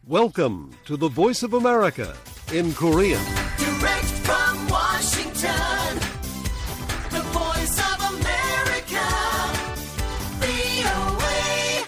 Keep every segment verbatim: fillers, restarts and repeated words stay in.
Welcome to the Voice of America in Korean. Direct from Washington, the Voice of America, 브이오에이.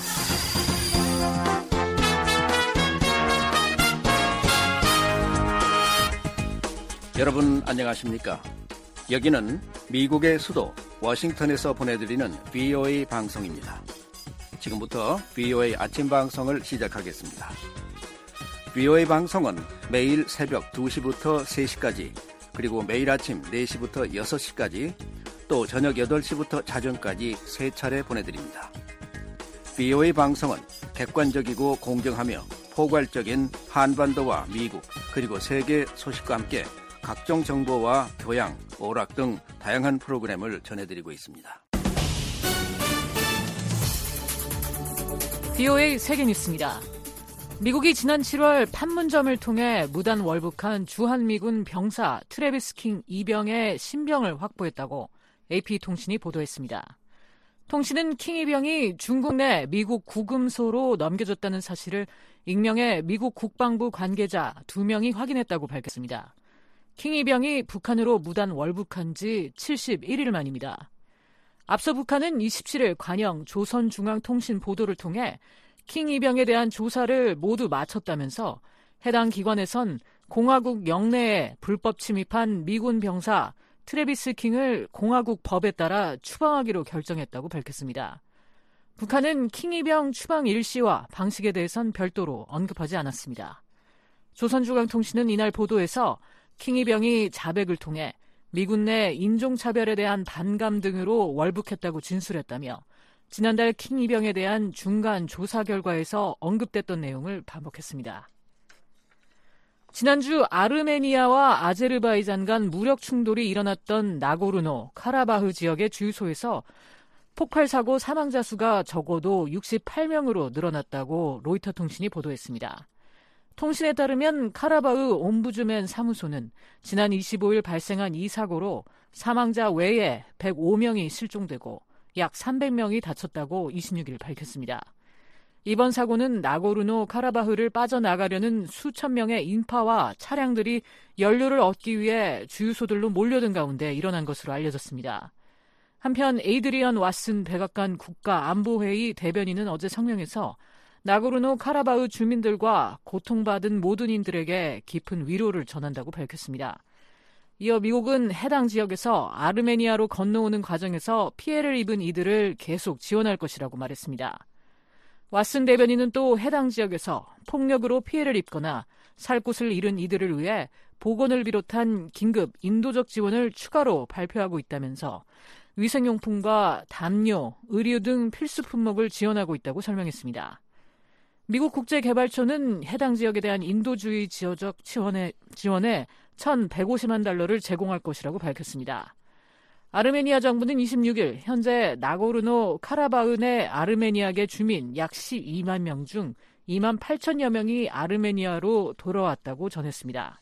여러분 안녕하십니까? 여기는 미국의 수도 워싱턴에서 보내드리는 브이오에이 방송입니다. 지금부터 브이오에이 아침 방송을 시작하겠습니다. 브이오에이 방송은 매일 새벽 두 시부터 세 시까지, 그리고 매일 아침 네 시부터 여섯 시까지, 또 저녁 여덟 시부터 자정까지 세 차례 보내드립니다. 브이오에이 방송은 객관적이고 공정하며 포괄적인 한반도와 미국, 그리고 세계 소식과 함께 각종 정보와 교양, 오락 등 다양한 프로그램을 전해드리고 있습니다. 브이오에이 세계뉴스입니다. 미국이 지난 칠월 판문점을 통해 무단 월북한 주한미군 병사 트래비스 킹 이병의 신병을 확보했다고 에이피통신이 보도했습니다. 통신은 킹 이병이 중국 내 미국 구금소로 넘겨졌다는 사실을 익명의 미국 국방부 관계자 두 명이 확인했다고 밝혔습니다. 킹 이병이 북한으로 무단 월북한 지 칠십일 일 만입니다. 앞서 북한은 이십칠 일 관영 조선중앙통신 보도를 통해 킹 이병에 대한 조사를 모두 마쳤다면서 해당 기관에선 공화국 영내에 불법 침입한 미군 병사 트래비스 킹을 공화국 법에 따라 추방하기로 결정했다고 밝혔습니다. 북한은 킹 이병 추방 일시와 방식에 대해선 별도로 언급하지 않았습니다. 조선중앙통신은 이날 보도에서 킹 이병이 자백을 통해 미군 내 인종차별에 대한 반감 등으로 월북했다고 진술했다며 지난달 킹 이병에 대한 중간 조사 결과에서 언급됐던 내용을 반복했습니다. 지난주 아르메니아와 아제르바이잔 간 무력 충돌이 일어났던 나고르노 카라바흐 지역의 주유소에서 폭발 사고 사망자 수가 적어도 육십팔 명으로 늘어났다고 로이터 통신이 보도했습니다. 통신에 따르면 카라바흐 옴부즈맨 사무소는 지난 이십오 일 발생한 이 사고로 사망자 외에 백오 명이 실종되고 약 삼백 명이 다쳤다고 이십육 일 밝혔습니다. 이번 사고는 나고르노 카라바흐를 빠져나가려는 수천 명의 인파와 차량들이 연료를 얻기 위해 주유소들로 몰려든 가운데 일어난 것으로 알려졌습니다. 한편 에이드리언 왓슨 백악관 국가안보회의 대변인은 어제 성명에서 나고르노 카라바흐 주민들과 고통받은 모든 이들에게 깊은 위로를 전한다고 밝혔습니다. 이어 미국은 해당 지역에서 아르메니아로 건너오는 과정에서 피해를 입은 이들을 계속 지원할 것이라고 말했습니다. 왓슨 대변인은 또 해당 지역에서 폭력으로 피해를 입거나 살 곳을 잃은 이들을 위해 보건을 비롯한 긴급 인도적 지원을 추가로 발표하고 있다면서 위생용품과 담요, 의류 등 필수 품목을 지원하고 있다고 설명했습니다. 미국 국제개발처는 해당 지역에 대한 인도주의 지어적 지원에, 지원에 천백오십만 달러를 제공할 것이라고 밝혔습니다. 아르메니아 정부는 이십육 일 현재 나고르노 카라바흐 내 아르메니아계 주민 약 십이만 명 중 이만 팔천여 명이 아르메니아로 돌아왔다고 전했습니다.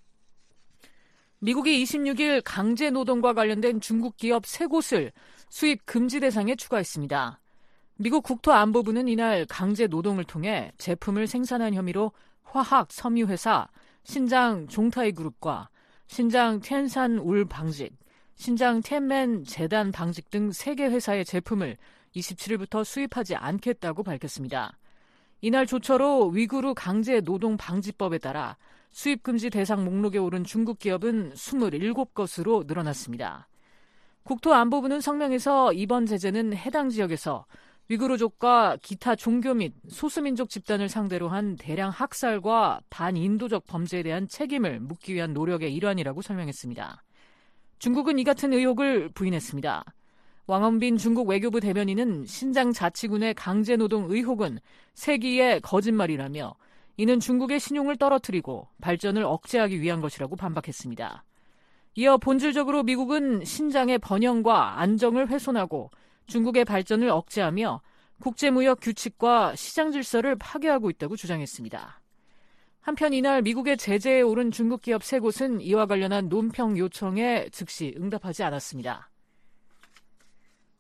미국이 이십육 일 강제 노동과 관련된 중국 기업 세 곳을 수입 금지 대상에 추가했습니다. 미국 국토안보부는 이날 강제 노동을 통해 제품을 생산한 혐의로 화학 섬유회사 신장 종타이 그룹과 신장 텐산 울 방직, 신장 텐맨 재단 방직 등 세 개 회사의 제품을 이십칠 일부터 수입하지 않겠다고 밝혔습니다. 이날 조처로 위구르 강제 노동 방지법에 따라 수입 금지 대상 목록에 오른 중국 기업은 이십칠 곳으로 늘어났습니다. 국토안보부는 성명에서 이번 제재는 해당 지역에서 위구르족과 기타 종교 및 소수민족 집단을 상대로 한 대량 학살과 반인도적 범죄에 대한 책임을 묻기 위한 노력의 일환이라고 설명했습니다. 중국은 이 같은 의혹을 부인했습니다. 왕원빈 중국 외교부 대변인은 신장 자치군의 강제노동 의혹은 세기의 거짓말이라며 이는 중국의 신용을 떨어뜨리고 발전을 억제하기 위한 것이라고 반박했습니다. 이어 본질적으로 미국은 신장의 번영과 안정을 훼손하고 중국의 발전을 억제하며 국제무역 규칙과 시장 질서를 파괴하고 있다고 주장했습니다. 한편 이날 미국의 제재에 오른 중국 기업 세 곳은 이와 관련한 논평 요청에 즉시 응답하지 않았습니다.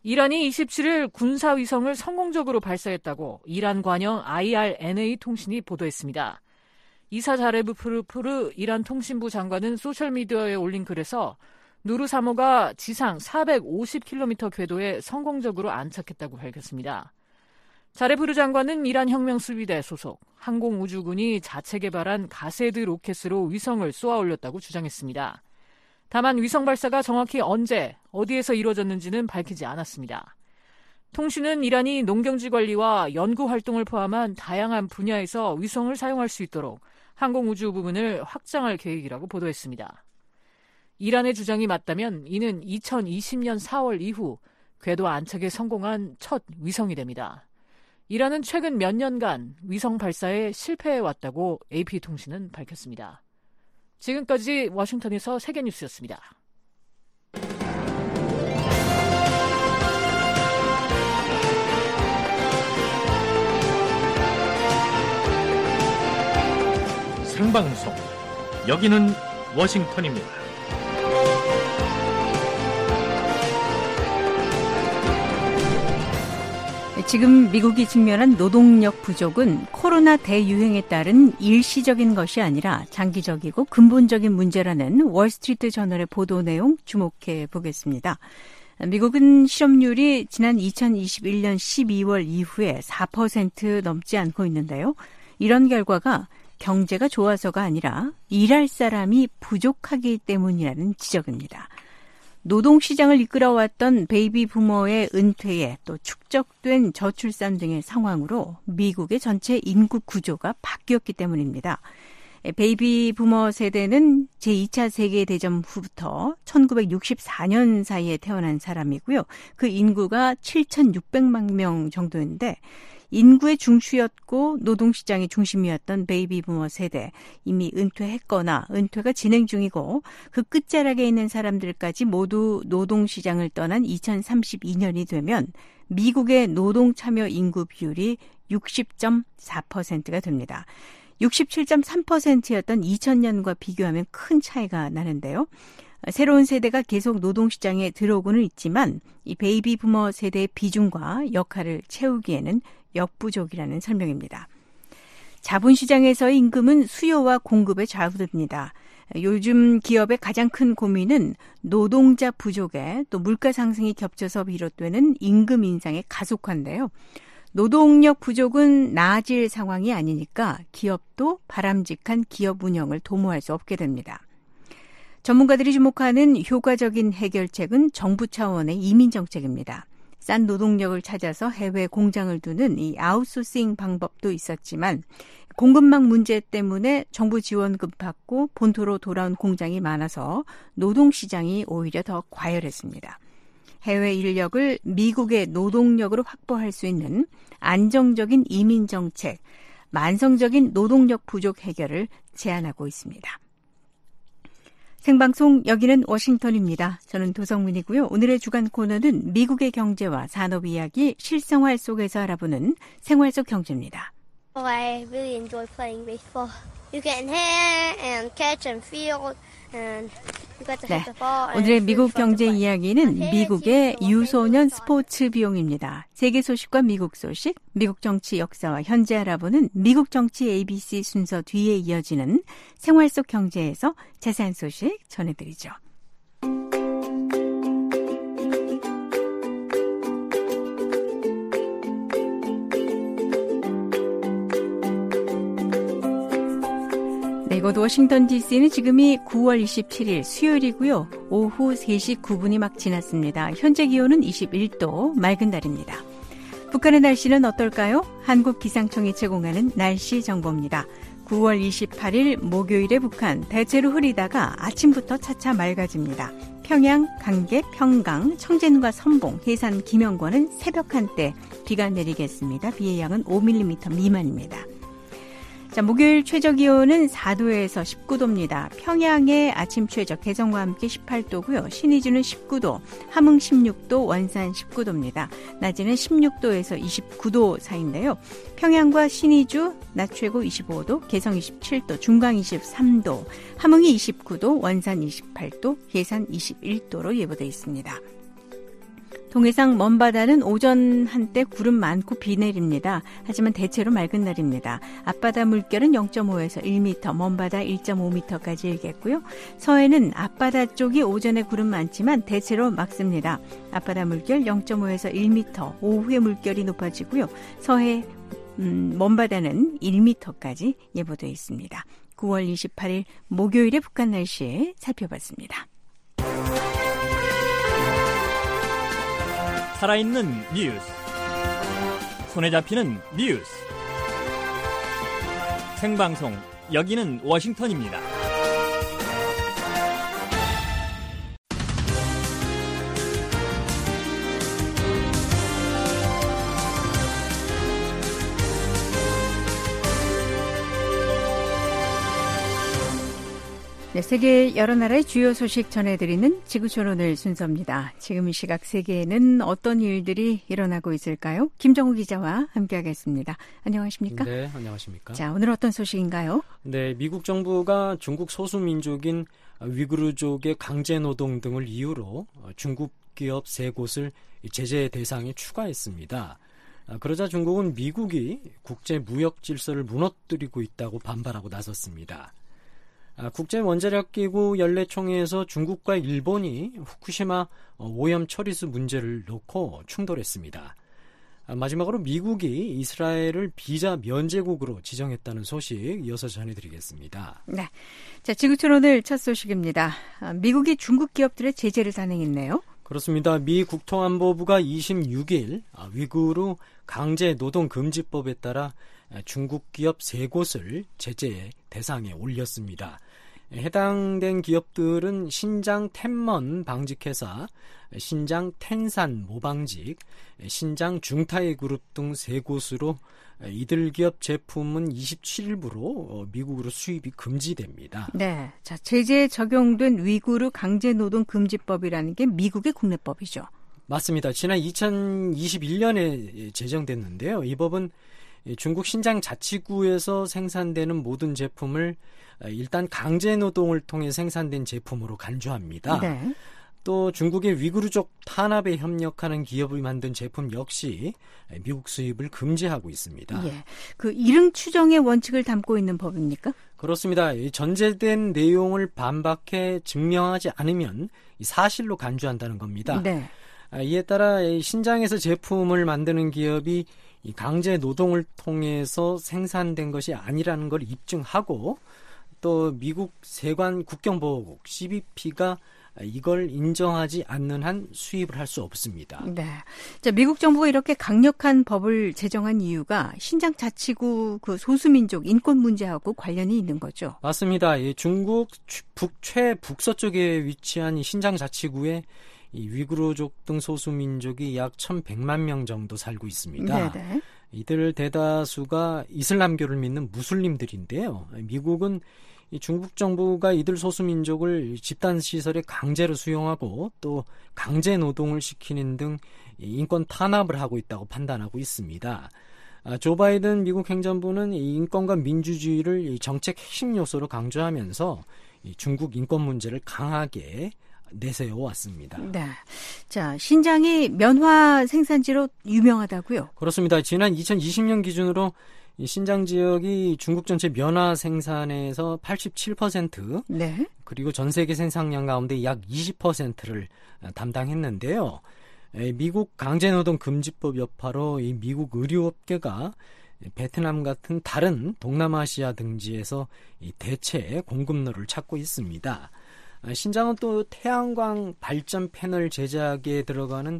이란이 이십칠일 군사위성을 성공적으로 발사했다고 이란 관영 아이알엔에이 통신이 보도했습니다. 이사 자레브프르 이란 통신부 장관은 소셜미디어에 올린 글에서 누르사모가 지상 사백오십 킬로미터 궤도에 성공적으로 안착했다고 밝혔습니다. 자레프르 장관은 이란 혁명수비대 소속 항공우주군이 자체 개발한 가세드 로켓으로 위성을 쏘아 올렸다고 주장했습니다. 다만 위성 발사가 정확히 언제, 어디에서 이루어졌는지는 밝히지 않았습니다. 통신은 이란이 농경지 관리와 연구 활동을 포함한 다양한 분야에서 위성을 사용할 수 있도록 항공우주 부분을 확장할 계획이라고 보도했습니다. 이란의 주장이 맞다면 이는 이천이십년 사월 이후 궤도 안착에 성공한 첫 위성이 됩니다. 이란은 최근 몇 년간 위성 발사에 실패해왔다고 에이피통신은 밝혔습니다. 지금까지 워싱턴에서 세계뉴스였습니다. 생방송, 여기는 워싱턴입니다. 지금 미국이 직면한 노동력 부족은 코로나 대유행에 따른 일시적인 것이 아니라 장기적이고 근본적인 문제라는 월스트리트 저널의 보도 내용 주목해 보겠습니다. 미국은 실업률이 지난 이천이십일년 십이월 이후에 사 퍼센트 넘지 않고 있는데요. 이런 결과가 경제가 좋아서가 아니라 일할 사람이 부족하기 때문이라는 지적입니다. 노동시장을 이끌어왔던 베이비 부머의 은퇴에 또 축적된 저출산 등의 상황으로 미국의 전체 인구 구조가 바뀌었기 때문입니다. 베이비 부머 세대는 제이차 세계대전 후부터 천구백육십사년 사이에 태어난 사람이고요. 그 인구가 칠천육백만 명 정도인데 인구의 중추였고 노동시장의 중심이었던 베이비 부머 세대, 이미 은퇴했거나 은퇴가 진행 중이고 그 끝자락에 있는 사람들까지 모두 노동시장을 떠난 이천삼십이년이 되면 미국의 노동 참여 인구 비율이 육십 점 사 퍼센트가 됩니다. 육십칠 점 삼 퍼센트였던 이천년과 비교하면 큰 차이가 나는데요. 새로운 세대가 계속 노동시장에 들어오고는 있지만 이 베이비 부머 세대의 비중과 역할을 채우기에는 역부족이라는 설명입니다. 자본시장에서의 임금은 수요와 공급에 좌우됩니다. 요즘 기업의 가장 큰 고민은 노동자 부족에 또 물가 상승이 겹쳐서 비롯되는 임금 인상의 가속화인데요. 노동력 부족은 나아질 상황이 아니니까 기업도 바람직한 기업 운영을 도모할 수 없게 됩니다. 전문가들이 주목하는 효과적인 해결책은 정부 차원의 이민 정책입니다. 싼 노동력을 찾아서 해외 공장을 두는 이 아웃소싱 방법도 있었지만 공급망 문제 때문에 정부 지원금 받고 본토로 돌아온 공장이 많아서 노동시장이 오히려 더 과열했습니다. 해외 인력을 미국의 노동력으로 확보할 수 있는 안정적인 이민 정책, 만성적인 노동력 부족 해결을 제안하고 있습니다. 생방송 여기는 워싱턴입니다. 저는 도성민이고요. 오늘의 주간 코너는 미국의 경제와 산업 이야기 실생활 속에서 알아보는 생활 속 경제입니다. Oh, I really enjoy playing baseball. You get in here and catch and field and you got to hit the ball. 네, 오늘의 미국 경제 이야기는 미국의 유소년 스포츠 비용입니다. 세계 소식과 미국 소식, 미국 정치 역사와 현재 알아보는 미국 정치 에이비씨 순서 뒤에 이어지는 생활 속 경제에서 자세한 소식 전해드리죠. 이곳 워싱턴 디씨는 지금이 구월 이십칠일 수요일이고요. 오후 세시 구분이 막 지났습니다. 현재 기온은 이십일도, 맑은 날입니다. 북한의 날씨는 어떨까요? 한국기상청이 제공하는 날씨 정보입니다. 구월 이십팔일 목요일에 북한 대체로 흐리다가 아침부터 차차 맑아집니다. 평양, 강계, 평강, 청진과 선봉, 해산, 김영권은 새벽 한때 비가 내리겠습니다. 비의 양은 오 밀리미터 미만입니다. 자, 목요일 최저기온은 사도에서 십구도입니다. 평양의 아침 최저 개성과 함께 십팔도고요. 신의주는 십구도, 함흥 십육도, 원산 십구도입니다. 낮에는 십육도에서 이십구도 사이인데요. 평양과 신의주 낮 최고 이십오도, 개성 이십칠도, 중강 이십삼도, 함흥이 이십구도, 원산 이십팔도, 예산 이십일도로 예보되어 있습니다. 동해상 먼바다는 오전 한때 구름 많고 비 내립니다. 하지만 대체로 맑은 날입니다. 앞바다 물결은 영 점 오에서 일 미터, 먼바다 일 점 오 미터까지 일겠고요. 서해는 앞바다 쪽이 오전에 구름 많지만 대체로 맑습니다. 앞바다 물결 영 점 오에서 일 미터, 오후에 물결이 높아지고요. 서해 음, 먼바다는 일 미터까지 예보되어 있습니다. 구월 이십팔일 목요일의 북한 날씨 살펴봤습니다. 살아있는 뉴스, 손에 잡히는 뉴스, 생방송, 여기는 워싱턴입니다. 네, 세계 여러 나라의 주요 소식 전해드리는 지구촌 오늘 순서입니다. 지금 이 시각 세계에는 어떤 일들이 일어나고 있을까요? 김정우 기자와 함께하겠습니다. 안녕하십니까? 네, 안녕하십니까? 자, 오늘 어떤 소식인가요? 네, 미국 정부가 중국 소수민족인 위구르족의 강제노동 등을 이유로 중국 기업 세 곳을 제재 대상에 추가했습니다. 그러자 중국은 미국이 국제 무역 질서를 무너뜨리고 있다고 반발하고 나섰습니다. 국제원자력기구 연례총회에서 중국과 일본이 후쿠시마 오염 처리수 문제를 놓고 충돌했습니다. 마지막으로 미국이 이스라엘을 비자 면제국으로 지정했다는 소식 이어서 전해드리겠습니다. 네, 자, 지구촌 오늘 첫 소식입니다. 미국이 중국 기업들의 제재를 단행했네요. 그렇습니다. 미 국토안보부가 이십육일 위구르 강제노동금지법에 따라 중국 기업 세 곳을 제재 대상에 올렸습니다. 해당된 기업들은 신장 텐먼 방직회사, 신장 텐산 모방직, 신장 중타이 그룹 등 세 곳으로 이들 기업 제품은 이십칠일부로 미국으로 수입이 금지됩니다. 네, 자, 제재에 적용된 위구르 강제노동금지법이라는 게 미국의 국내법이죠. 맞습니다. 지난 이천이십일년에 제정됐는데요. 이 법은 중국 신장 자치구에서 생산되는 모든 제품을 일단 강제노동을 통해 생산된 제품으로 간주합니다. 네. 또 중국의 위구르족 탄압에 협력하는 기업이 만든 제품 역시 미국 수입을 금지하고 있습니다. 예, 그 이름 추정의 원칙을 담고 있는 법입니까? 그렇습니다. 전제된 내용을 반박해 증명하지 않으면 사실로 간주한다는 겁니다. 네. 이에 따라 신장에서 제품을 만드는 기업이 강제 노동을 통해서 생산된 것이 아니라는 걸 입증하고 또 미국 세관 국경보호국 씨비피가 이걸 인정하지 않는 한 수입을 할 수 없습니다. 네. 자, 미국 정부가 이렇게 강력한 법을 제정한 이유가 신장 자치구 그 소수민족 인권 문제하고 관련이 있는 거죠. 맞습니다. 예, 중국 북최 북서쪽에 위치한 이 신장 자치구에 이 위구르족 등 소수민족이 약 천백만 명 정도 살고 있습니다. 네네. 이들 대다수가 이슬람교를 믿는 무슬림들인데요. 미국은 이 중국 정부가 이들 소수민족을 집단시설에 강제로 수용하고 또 강제 노동을 시키는 등 인권 탄압을 하고 있다고 판단하고 있습니다. 조 바이든 미국 행정부는 인권과 민주주의를 정책 핵심 요소로 강조하면서 중국 인권 문제를 강하게 내세워 왔습니다. 네. 자, 신장이 면화 생산지로 유명하다고요? 그렇습니다. 지난 이천이십년 기준으로 이 신장 지역이 중국 전체 면화 생산에서 팔십칠 퍼센트, 네. 그리고 전 세계 생산량 가운데 약 이십 퍼센트를 담당했는데요. 미국 강제노동 금지법 여파로 이 미국 의료업계가 베트남 같은 다른 동남아시아 등지에서 이 대체 공급로를 찾고 있습니다. 신장은 또 태양광 발전 패널 제작에 들어가는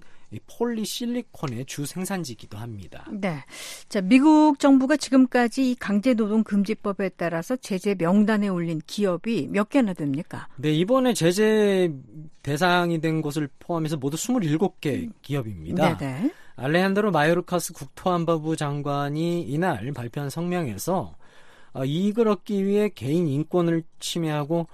폴리실리콘의 주 생산지이기도 합니다. 네, 자, 미국 정부가 지금까지 이 강제노동 금지법에 따라서 제재 명단에 올린 기업이 몇 개나 됩니까? 네, 이번에 제재 대상이 된 곳을 포함해서 모두 스물일곱 개 기업입니다. 네네. 알레한드로 마요르카스 국토안보부 장관이 이날 발표한 성명에서 이익을 얻기 위해 개인 인권을 침해하고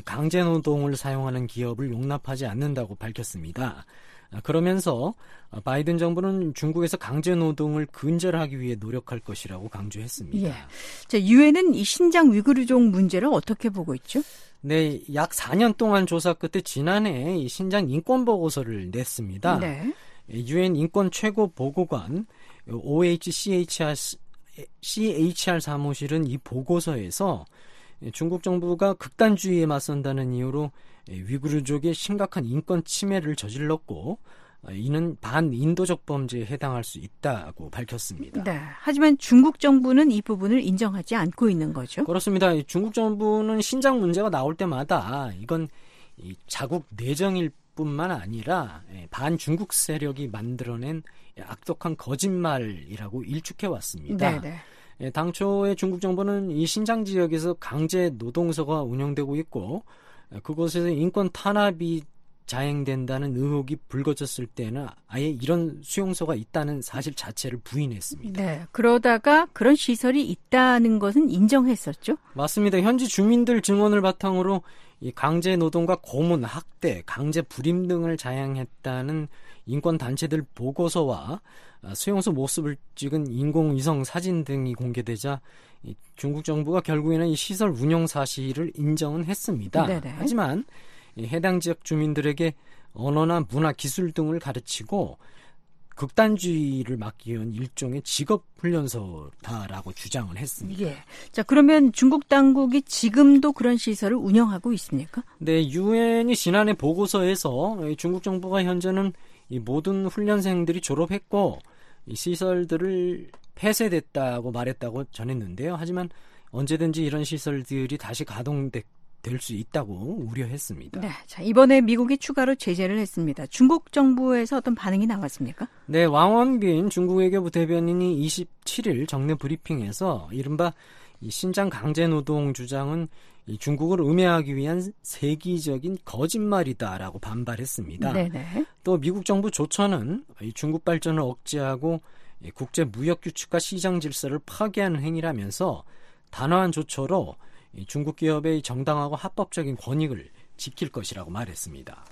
강제노동을 사용하는 기업을 용납하지 않는다고 밝혔습니다. 그러면서 바이든 정부는 중국에서 강제노동을 근절하기 위해 노력할 것이라고 강조했습니다. 예. 자, 유엔은 이 신장 위구르족 문제를 어떻게 보고 있죠? 네, 약 사 년 동안 조사 끝에 지난해 이 신장 인권 보고서를 냈습니다. 네. 유엔 인권 최고 보고관 오에이치씨에이치알 씨에이치알 사무실은 이 보고서에서 중국 정부가 극단주의에 맞선다는 이유로 위구르족의 심각한 인권 침해를 저질렀고 이는 반인도적 범죄에 해당할 수 있다고 밝혔습니다. 네, 하지만 중국 정부는 이 부분을 인정하지 않고 있는 거죠? 그렇습니다. 중국 정부는 신장 문제가 나올 때마다 이건 자국 내정일 뿐만 아니라 반중국 세력이 만들어낸 악독한 거짓말이라고 일축해 왔습니다. 네네. 당초에 중국 정부는 이 신장 지역에서 강제 노동서가 운영되고 있고 그곳에서 인권 탄압이 자행된다는 의혹이 불거졌을 때는 아예 이런 수용소가 있다는 사실 자체를 부인했습니다. 네, 그러다가 그런 시설이 있다는 것은 인정했었죠? 맞습니다. 현지 주민들 증언을 바탕으로 이 강제 노동과 고문, 학대, 강제 불임 등을 자행했다는 인권 단체들 보고서와 수용소 모습을 찍은 인공위성 사진 등이 공개되자 중국 정부가 결국에는 이 시설 운영 사실을 인정은 했습니다. 네네. 하지만 해당 지역 주민들에게 언어나 문화, 기술 등을 가르치고 극단주의를 막기 위한 일종의 직업훈련소다라고 주장을 했습니다. 예. 자, 그러면 중국 당국이 지금도 그런 시설을 운영하고 있습니까? 네, 유엔이 지난해 보고서에서 중국 정부가 현재는 이 모든 훈련생들이 졸업했고 이 시설들을 폐쇄됐다고 말했다고 전했는데요. 하지만 언제든지 이런 시설들이 다시 가동될 수 있다고 우려했습니다. 네, 자, 이번에 미국이 추가로 제재를 했습니다. 중국 정부에서 어떤 반응이 나왔습니까? 네, 왕원빈 중국 외교부 대변인이 이십칠일 정례 브리핑에서 이른바 이 신장 강제노동 주장은 이 중국을 음해하기 위한 세기적인 거짓말이다라고 반발했습니다. 네네. 또 미국 정부 조처는 이 중국 발전을 억제하고 이 국제 무역 규칙과 시장 질서를 파괴하는 행위라면서 단호한 조처로 이 중국 기업의 정당하고 합법적인 권익을 지킬 것이라고 말했습니다.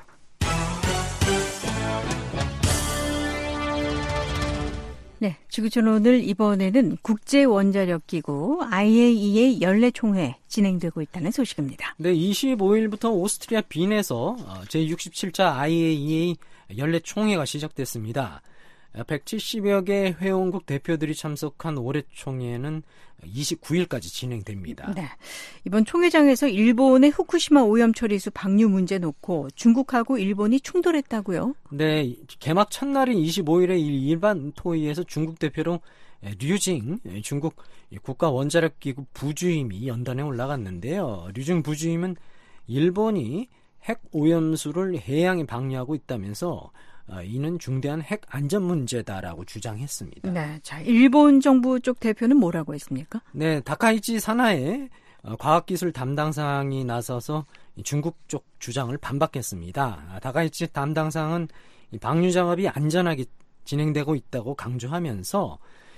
네, 지구촌 오늘 이번에는 국제원자력기구 아이에이이에이 연례 총회 진행되고 있다는 소식입니다. 네, 이십오일부터 오스트리아 빈에서 제육십칠 차 아이에이이에이 연례 총회가 시작됐습니다. 백칠십여 개 회원국 대표들이 참석한 올해 총회는 이십구일까지 진행됩니다. 네, 이번 총회장에서 일본의 후쿠시마 오염 처리수 방류 문제 놓고 중국하고 일본이 충돌했다고요? 네, 개막 첫날인 이십오일에 일반 토의에서 중국 대표로 류징 중국 국가원자력기구 부주임이 연단에 올라갔는데요. 류징 부주임은 일본이 핵 오염수를 해양에 방류하고 있다면서 이는 중대한 핵 안전 문제다라고 주장했습니다. 네, 자, 일본 정부 쪽 대표는 뭐라고 했습니까? 네, 다카이치 사나에 과학기술 담당상이 나서서 중국 쪽 주장을 반박했습니다. 다카이치 담당상은 방류 작업이 안전하게 진행되고 있다고 강조하면서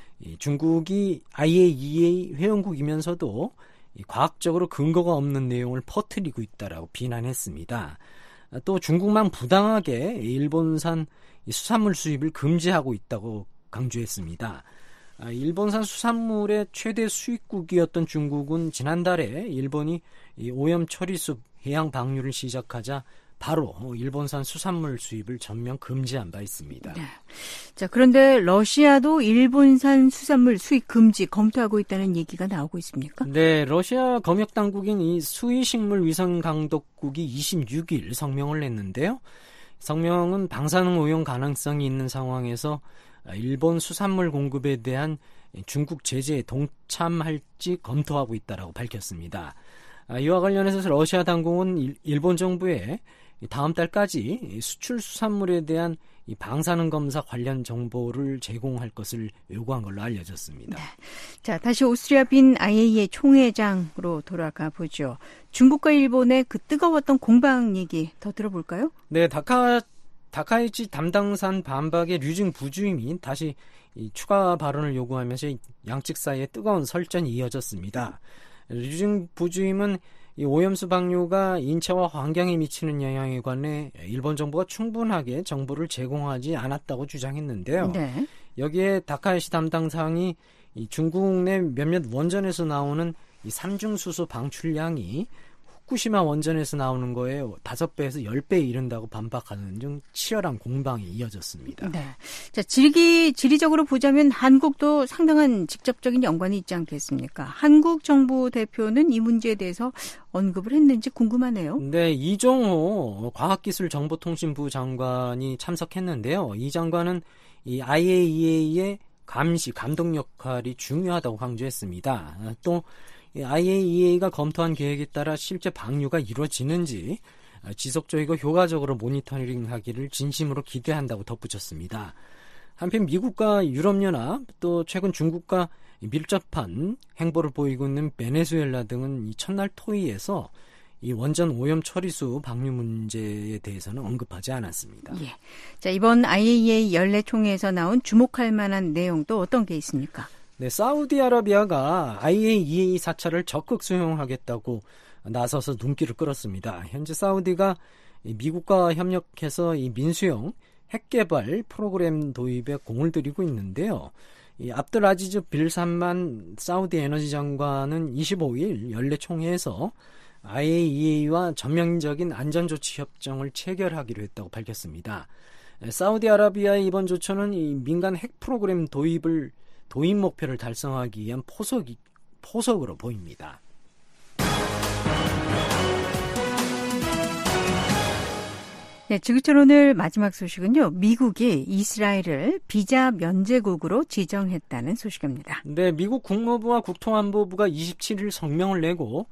중국이 아이에이이에이 회원국이면서도 과학적으로 근거가 없는 내용을 퍼뜨리고 있다라고 비난했습니다. 또 중국만 부당하게 일본산 수산물 수입을 금지하고 있다고 강조했습니다. 일본산 수산물의 최대 수입국이었던 중국은 지난달에 일본이 오염 처리수 해양 방류를 시작하자 바로 일본산 수산물 수입을 전면 금지한 바 있습니다. 네. 자, 그런데 러시아도 일본산 수산물 수입 금지 검토하고 있다는 얘기가 나오고 있습니까? 네, 러시아 검역 당국인 이 수의식물 위생 강독국이 이십육일 성명을 냈는데요. 성명은 방사능 오염 가능성이 있는 상황에서 일본 수산물 공급에 대한 중국 제재에 동참할지 검토하고 있다라고 밝혔습니다. 이와 관련해서 러시아 당국은 일본 정부에 다음 달까지 수출 수산물에 대한 이 방사능 검사 관련 정보를 제공할 것을 요구한 걸로 알려졌습니다. 네. 자, 다시 오스트리아 빈 아이에이이에이 총회장으로 돌아가 보죠. 중국과 일본의 그 뜨거웠던 공방 얘기 더 들어볼까요? 네, 다카 다카이치 담당산 반박의 류징 부주임이 다시 이 추가 발언을 요구하면서 양측 사이에 뜨거운 설전이 이어졌습니다. 류징 부주임은 이 오염수 방류가 인체와 환경에 미치는 영향에 관해 일본 정부가 충분하게 정보를 제공하지 않았다고 주장했는데요. 네. 여기에 다카이시 담당상이 이 중국 내 몇몇 원전에서 나오는 이 삼중수소 방출량이 후쿠시마 원전에서 나오는 거에 다섯 배에서 열 배에 이른다고 반박하는 등 치열한 공방이 이어졌습니다. 네. 자, 지리, 지리적으로 보자면 한국도 상당한 직접적인 연관이 있지 않겠습니까? 한국 정부 대표는 이 문제에 대해서 언급을 했는지 궁금하네요. 네, 이종호 과학기술정보통신부 장관이 참석했는데요. 이 장관은 이 아이에이이에이의 감시, 감독 역할이 중요하다고 강조했습니다. 또 아이에이이에이가 검토한 계획에 따라 실제 방류가 이루어지는지 지속적이고 효과적으로 모니터링하기를 진심으로 기대한다고 덧붙였습니다. 한편 미국과 유럽연합 또 최근 중국과 밀접한 행보를 보이고 있는 베네수엘라 등은 이 첫날 토의에서 이 원전 오염 처리수 방류 문제에 대해서는 언급하지 않았습니다. 예. 자, 이번 아이에이이에이 연례 총회에서 나온 주목할 만한 내용도 어떤 게 있습니까? 네, 사우디아라비아가 아이에이이에이 사찰을 적극 수용하겠다고 나서서 눈길을 끌었습니다. 현재 사우디가 미국과 협력해서 이 민수용 핵개발 프로그램 도입에 공을 들이고 있는데요. 이 압들 아지즈 빌산만 사우디 에너지 장관은 이십오일 연례 총회에서 아이에이이에이와 전면적인 안전조치 협정을 체결하기로 했다고 밝혔습니다. 사우디아라비아의 이번 조처는 이 민간 핵 프로그램 도입을 도입 목표를 달성하기 위한 포석, 포석으로 보입니다. 네, 지구촌 오늘 마지막 소식은요. 미국이 이스라엘을 비자 면제국으로 지정했다는 소식입니다. 네, 미국 국무부와 국토안보부가 이십칠일 성명을 내고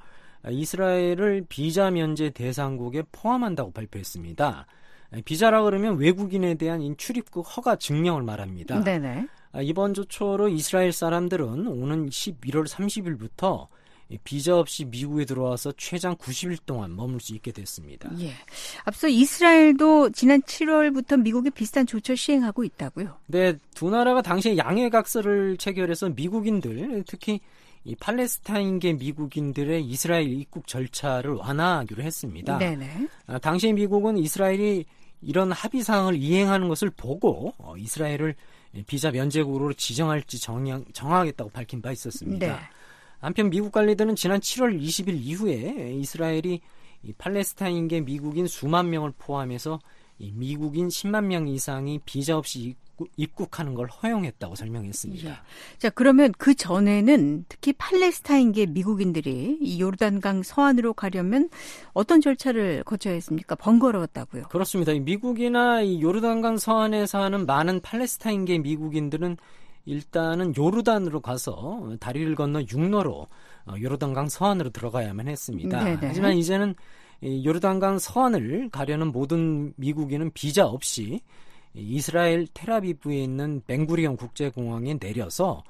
이스라엘을 비자 면제 대상국에 포함한다고 발표했습니다. 비자라 그러면 외국인에 대한 출입국 허가 증명을 말합니다. 네네. 이번 조처로 이스라엘 사람들은 오는 십일월 삼십일부터 비자 없이 미국에 들어와서 최장 구십일 동안 머물 수 있게 됐습니다. 예. 앞서 이스라엘도 지난 칠월부터 미국에 비슷한 조처 시행하고 있다고요? 네, 두 나라가 당시에 양해각서를 체결해서 미국인들, 특히 이 팔레스타인계 미국인들의 이스라엘 입국 절차를 완화하기로 했습니다. 네네. 아, 당시 미국은 이스라엘이 이런 합의 사항을 이행하는 것을 보고 어, 이스라엘을 비자 면제국으로 지정할지 정하, 정하겠다고 밝힌 바 있었습니다. 네. 한편 미국 관리들은 지난 칠월 이십일 이후에 이스라엘이 이 팔레스타인계 미국인 수만 명을 포함해서 이 미국인 십만 명 이상이 비자 없이 입국, 입국하는 걸 허용했다고 설명했습니다. 예. 자, 그러면 그 전에는 특히 팔레스타인계 미국인들이 이 요르단강 서안으로 가려면 어떤 절차를 거쳐야 했습니까? 번거로웠다고요? 그렇습니다. 미국이나 이 요르단강 서안에 사는 많은 팔레스타인계 미국인들은 일단은 요르단으로 가서 다리를 건너 육로로 요르단강 서안으로 들어가야만 했습니다. 네네. 하지만 이제는 요르단강 서안을 가려는 모든 미국인은 비자 없이 이스라엘 텔아비브에 있는 벤구리온 국제공항에 내려서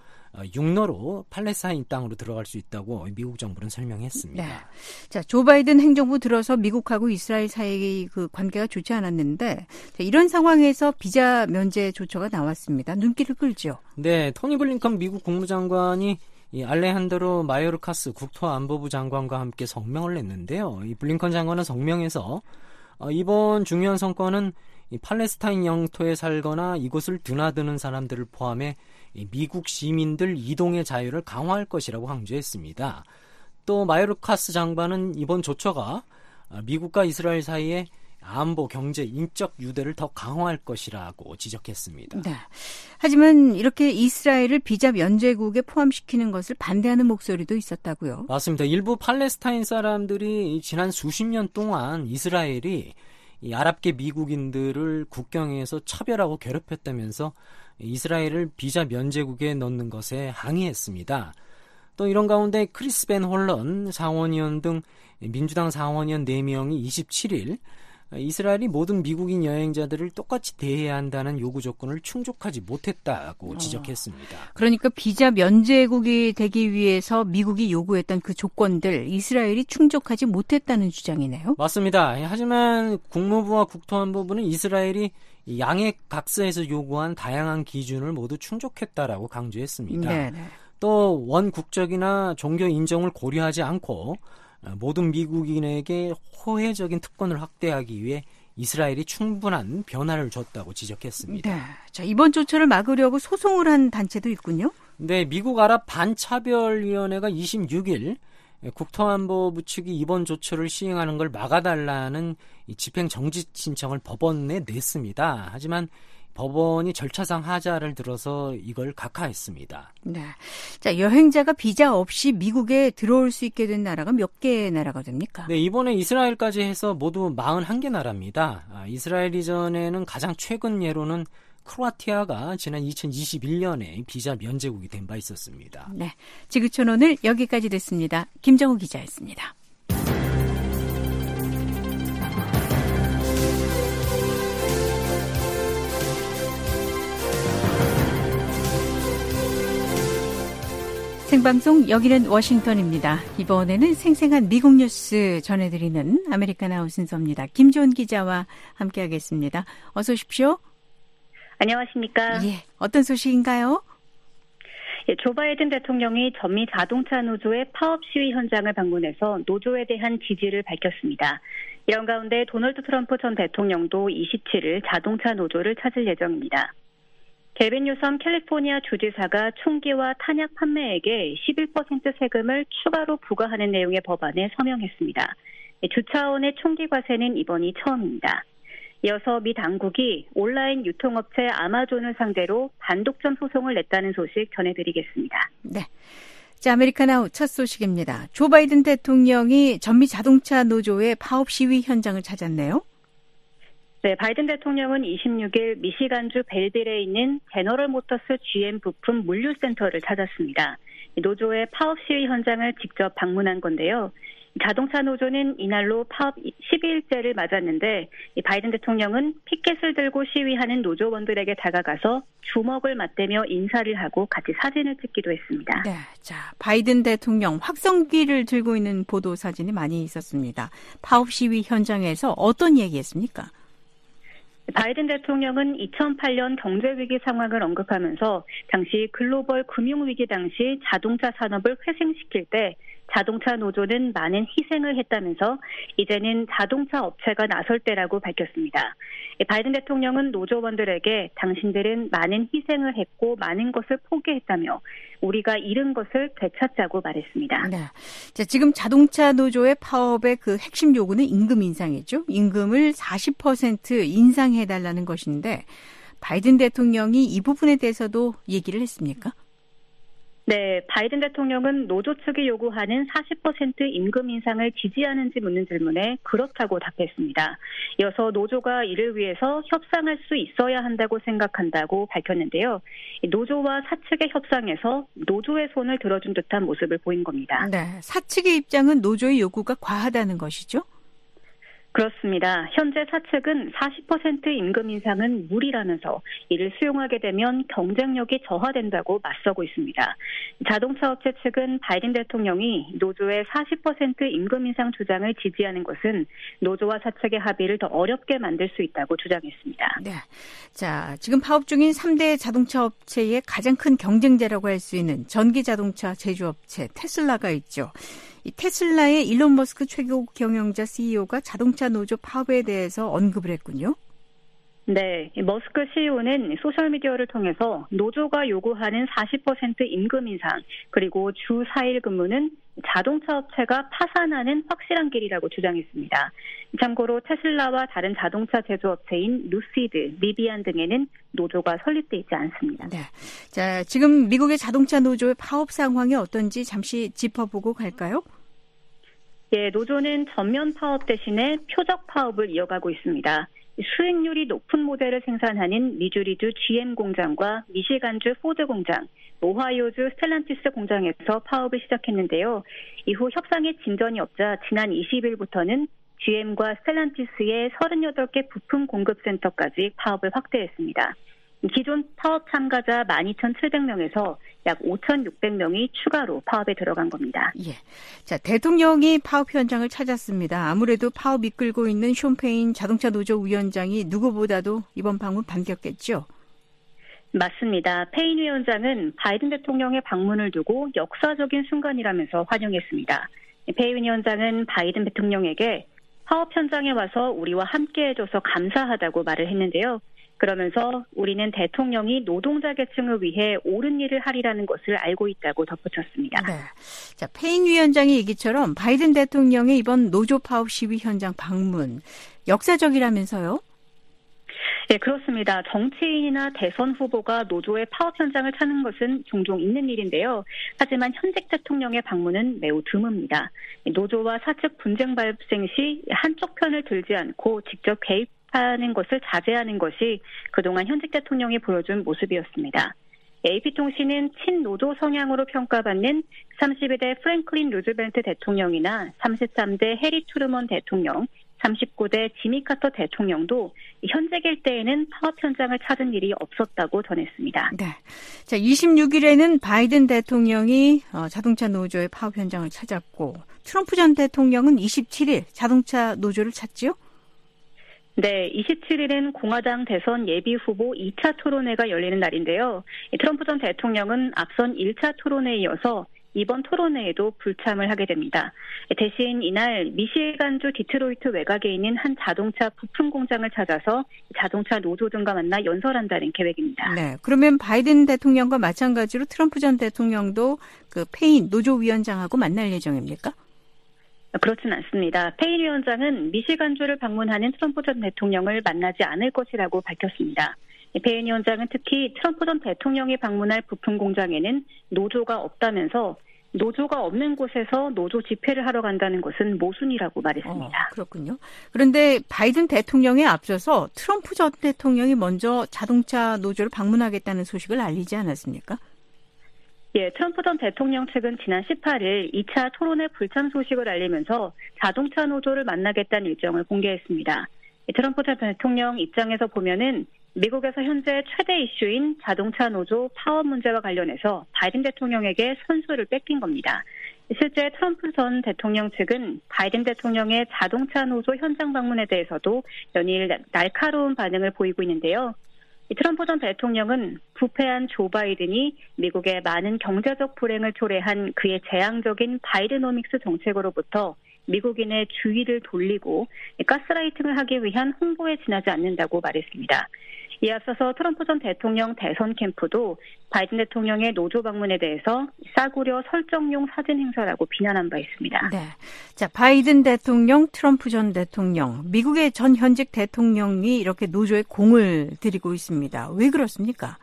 육로로 팔레스타인 땅으로 들어갈 수 있다고 미국 정부는 설명했습니다. 네. 자, 조 바이든 행정부 들어서 미국하고 이스라엘 사이의 그 관계가 좋지 않았는데 자, 이런 상황에서 비자 면제 조처가 나왔습니다. 눈길을 끌죠. 네, 토니 블링컨 미국 국무장관이 이 알레한드로 마요르카스 국토안보부 장관과 함께 성명을 냈는데요. 이 블링컨 장관은 성명에서 어, 이번 중요한 성과는 이 팔레스타인 영토에 살거나 이곳을 드나드는 사람들을 포함해 이 미국 시민들 이동의 자유를 강화할 것이라고 강조했습니다. 또 마요르카스 장관은 이번 조처가 미국과 이스라엘 사이에 안보, 경제, 인적 유대를 더 강화할 것이라고 지적했습니다. 네. 하지만 이렇게 이스라엘을 비자 면제국에 포함시키는 것을 반대하는 목소리도 있었다고요? 맞습니다. 일부 팔레스타인 사람들이 지난 수십 년 동안 이스라엘이 이 아랍계 미국인들을 국경에서 차별하고 괴롭혔다면서 이스라엘을 비자 면제국에 넣는 것에 항의했습니다. 또 이런 가운데 크리스 벤 홀런 상원의원 등 민주당 상원의원 네 명이 이십칠일 이스라엘이 모든 미국인 여행자들을 똑같이 대해야 한다는 요구 조건을 충족하지 못했다고 지적했습니다. 어, 그러니까 비자 면제국이 되기 위해서 미국이 요구했던 그 조건들 이스라엘이 충족하지 못했다는 주장이네요. 맞습니다. 하지만 국무부와 국토안보부는 이스라엘이 양해각서에서 요구한 다양한 기준을 모두 충족했다라고 강조했습니다. 네네. 또 원국적이나 종교 인정을 고려하지 않고 모든 미국인에게 호혜적인 특권을 확대하기 위해 이스라엘이 충분한 변화를 줬다고 지적했습니다. 네. 자, 이번 조처를 막으려고 소송을 한 단체도 있군요. 네, 미국 아랍 반차별위원회가 이십육일 국토안보부 측이 이번 조처를 시행하는 걸 막아달라는 이 집행 정지 신청을 법원에 냈습니다. 하지만 법원이 절차상 하자를 들어서 이걸 각하했습니다. 네. 자, 여행자가 비자 없이 미국에 들어올 수 있게 된 나라가 몇 개의 나라가 됩니까? 네, 이번에 이스라엘까지 해서 모두 사십일 개 나라입니다. 아, 이스라엘 이전에는 가장 최근 예로는 크로아티아가 지난 이천이십일 년에 비자 면제국이 된 바 있었습니다. 네. 지구촌 오늘 여기까지 됐습니다. 김정우 기자였습니다. 생방송 여기는 워싱턴입니다. 이번에는 생생한 미국 뉴스 전해드리는 아메리칸 아웃 순서입니다. 김조은 기자와 함께하겠습니다. 어서 오십시오. 안녕하십니까. 예, 어떤 소식인가요? 예, 조 바이든 대통령이 전미 자동차 노조의 파업 시위 현장을 방문해서 노조에 대한 지지를 밝혔습니다. 이런 가운데 도널드 트럼프 전 대통령도 이십칠 일 자동차 노조를 찾을 예정입니다. 개빈 뉴섬 캘리포니아 주지사가 총기와 탄약 판매액에 십일 퍼센트 세금을 추가로 부과하는 내용의 법안에 서명했습니다. 주 차원의 총기 과세는 이번이 처음입니다. 이어서 미 당국이 온라인 유통업체 아마존을 상대로 반독점 소송을 냈다는 소식 전해드리겠습니다. 네. 자, 아메리칸 아웃 첫 소식입니다. 조 바이든 대통령이 전미 자동차 노조의 파업 시위 현장을 찾았네요. 네, 바이든 대통령은 이십육 일 미시간주 벨빌에 있는 제너럴 모터스 지엠 부품 물류센터를 찾았습니다. 노조의 파업 시위 현장을 직접 방문한 건데요. 자동차 노조는 이날로 파업 십이 일째를 맞았는데 바이든 대통령은 피켓을 들고 시위하는 노조원들에게 다가가서 주먹을 맞대며 인사를 하고 같이 사진을 찍기도 했습니다. 네, 자, 바이든 대통령 확성기를 들고 있는 보도 사진이 많이 있었습니다. 파업 시위 현장에서 어떤 얘기했습니까? 바이든 대통령은 이천팔 년 경제위기 상황을 언급하면서 당시 글로벌 금융위기 당시 자동차 산업을 회생시킬 때 자동차 노조는 많은 희생을 했다면서 이제는 자동차 업체가 나설 때라고 밝혔습니다. 바이든 대통령은 노조원들에게 당신들은 많은 희생을 했고 많은 것을 포기했다며 우리가 잃은 것을 되찾자고 말했습니다. 네. 자, 지금 자동차 노조의 파업의 그 핵심 요구는 임금 인상이죠. 임금을 사십 퍼센트 인상해달라는 것인데 바이든 대통령이 이 부분에 대해서도 얘기를 했습니까? 네, 바이든 대통령은 노조 측이 요구하는 사십 퍼센트 임금 인상을 지지하는지 묻는 질문에 그렇다고 답했습니다. 이어서 노조가 이를 위해서 협상할 수 있어야 한다고 생각한다고 밝혔는데요. 노조와 사측의 협상에서 노조의 손을 들어준 듯한 모습을 보인 겁니다. 네, 사측의 입장은 노조의 요구가 과하다는 것이죠? 그렇습니다. 현재 사측은 사십 퍼센트 임금 인상은 무리라면서 이를 수용하게 되면 경쟁력이 저하된다고 맞서고 있습니다. 자동차 업체 측은 바이든 대통령이 노조의 사십 퍼센트 임금 인상 주장을 지지하는 것은 노조와 사측의 합의를 더 어렵게 만들 수 있다고 주장했습니다. 네. 자, 지금 파업 중인 삼 대 자동차 업체의 가장 큰 경쟁자라고 할 수 있는 전기 자동차 제조업체 테슬라가 있죠. 이 테슬라의 일론 머스크 최고 경영자 씨이오가 자동차 노조 파업에 대해서 언급을 했군요. 네, 머스크 씨이오는 소셜미디어를 통해서 노조가 요구하는 사십 퍼센트 임금 인상 그리고 주 사 일 근무는 자동차 업체가 파산하는 확실한 길이라고 주장했습니다. 참고로 테슬라와 다른 자동차 제조업체인 루시드, 리비안 등에는 노조가 설립돼 있지 않습니다. 네, 자, 지금 미국의 자동차 노조의 파업 상황이 어떤지 잠시 짚어보고 갈까요? 예, 노조는 전면 파업 대신에 표적 파업을 이어가고 있습니다. 수익률이 높은 모델을 생산하는 미주리주 지엠 공장과 미시간주 포드 공장, 오하이오주 스텔란티스 공장에서 파업을 시작했는데요. 이후 협상에 진전이 없자 지난 이십 일부터는 지엠과 스텔란티스의 서른여덟 개 부품 공급센터까지 파업을 확대했습니다. 기존 파업 참가자 만 이천칠백 명에서 약 오천육백 명이 추가로 파업에 들어간 겁니다. 예. 자, 대통령이 파업 현장을 찾았습니다. 아무래도 파업 이끌고 있는 숀 페인 자동차 노조 위원장이 누구보다도 이번 방문 반겼겠죠? 맞습니다. 페인 위원장은 바이든 대통령의 방문을 두고 역사적인 순간이라면서 환영했습니다. 페인 위원장은 바이든 대통령에게 파업 현장에 와서 우리와 함께해줘서 감사하다고 말을 했는데요. 그러면서 우리는 대통령이 노동자 계층을 위해 옳은 일을 하리라는 것을 알고 있다고 덧붙였습니다. 네. 자, 페인 위원장의 얘기처럼 바이든 대통령의 이번 노조 파업 시위 현장 방문 역사적이라면서요? 네, 그렇습니다. 정치인이나 대선 후보가 노조의 파업 현장을 찾는 것은 종종 있는 일인데요. 하지만 현직 대통령의 방문은 매우 드뭅니다. 노조와 사측 분쟁 발생 시 한쪽 편을 들지 않고 직접 개입하는 것을 자제하는 것이 그동안 현직 대통령이 보여준 모습이었습니다. 에이피통신은 친노조 성향으로 평가받는 삼십이 대 프랭클린 루즈벨트 대통령이나 삼십삼 대 해리 트루먼 대통령, 삼십구 대 지미 카터 대통령도 현직일 때에는 파업 현장을 찾은 일이 없었다고 전했습니다. 네. 자, 이십육 일에는 바이든 대통령이 자동차 노조의 파업 현장을 찾았고 트럼프 전 대통령은 이십칠 일 자동차 노조를 찾지요? 네, 이십칠 일은 공화당 대선 예비 후보 이 차 토론회가 열리는 날인데요. 트럼프 전 대통령은 앞선 일 차 토론회에 이어서 이번 토론회에도 불참을 하게 됩니다. 대신 이날 미시간주 디트로이트 외곽에 있는 한 자동차 부품 공장을 찾아서 자동차 노조 등과 만나 연설한다는 계획입니다. 네, 그러면 바이든 대통령과 마찬가지로 트럼프 전 대통령도 그 페인 노조위원장하고 만날 예정입니까? 그렇진 않습니다. 페인 위원장은 미시간주를 방문하는 트럼프 전 대통령을 만나지 않을 것이라고 밝혔습니다. 페인 위원장은 특히 트럼프 전 대통령이 방문할 부품 공장에는 노조가 없다면서 노조가 없는 곳에서 노조 집회를 하러 간다는 것은 모순이라고 말했습니다. 어, 그렇군요. 그런데 바이든 대통령에 앞서서 트럼프 전 대통령이 먼저 자동차 노조를 방문하겠다는 소식을 알리지 않았습니까? 예, 트럼프 전 대통령 측은 지난 십팔 일 이 차 토론회 불참 소식을 알리면서 자동차 노조를 만나겠다는 일정을 공개했습니다. 트럼프 전 대통령 입장에서 보면은 미국에서 현재 최대 이슈인 자동차 노조 파업 문제와 관련해서 바이든 대통령에게 선수를 뺏긴 겁니다. 실제 트럼프 전 대통령 측은 바이든 대통령의 자동차 노조 현장 방문에 대해서도 연일 날카로운 반응을 보이고 있는데요. 트럼프 전 대통령은 부패한 조 바이든이 미국의 많은 경제적 불행을 초래한 그의 재앙적인 바이드노믹스 정책으로부터 미국인의 주의를 돌리고 가스라이팅을 하기 위한 홍보에 지나지 않는다고 말했습니다. 이에 앞서서 트럼프 전 대통령 대선 캠프도 바이든 대통령의 노조 방문에 대해서 싸구려 설정용 사진 행사라고 비난한 바 있습니다. 네, 자 바이든 대통령, 트럼프 전 대통령, 미국의 전 현직 대통령이 이렇게 노조에 공을 들이고 있습니다. 왜 그렇습니까?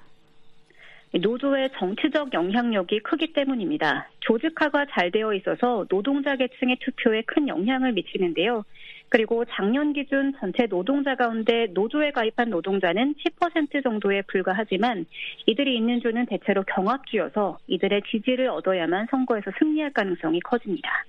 노조의 정치적 영향력이 크기 때문입니다. 조직화가 잘 되어 있어서 노동자 계층의 투표에 큰 영향을 미치는데요. 그리고 작년 기준 전체 노동자 가운데 노조에 가입한 노동자는 십 퍼센트 정도에 불과하지만 이들이 있는 주는 대체로 경합주여서 이들의 지지를 얻어야만 선거에서 승리할 가능성이 커집니다.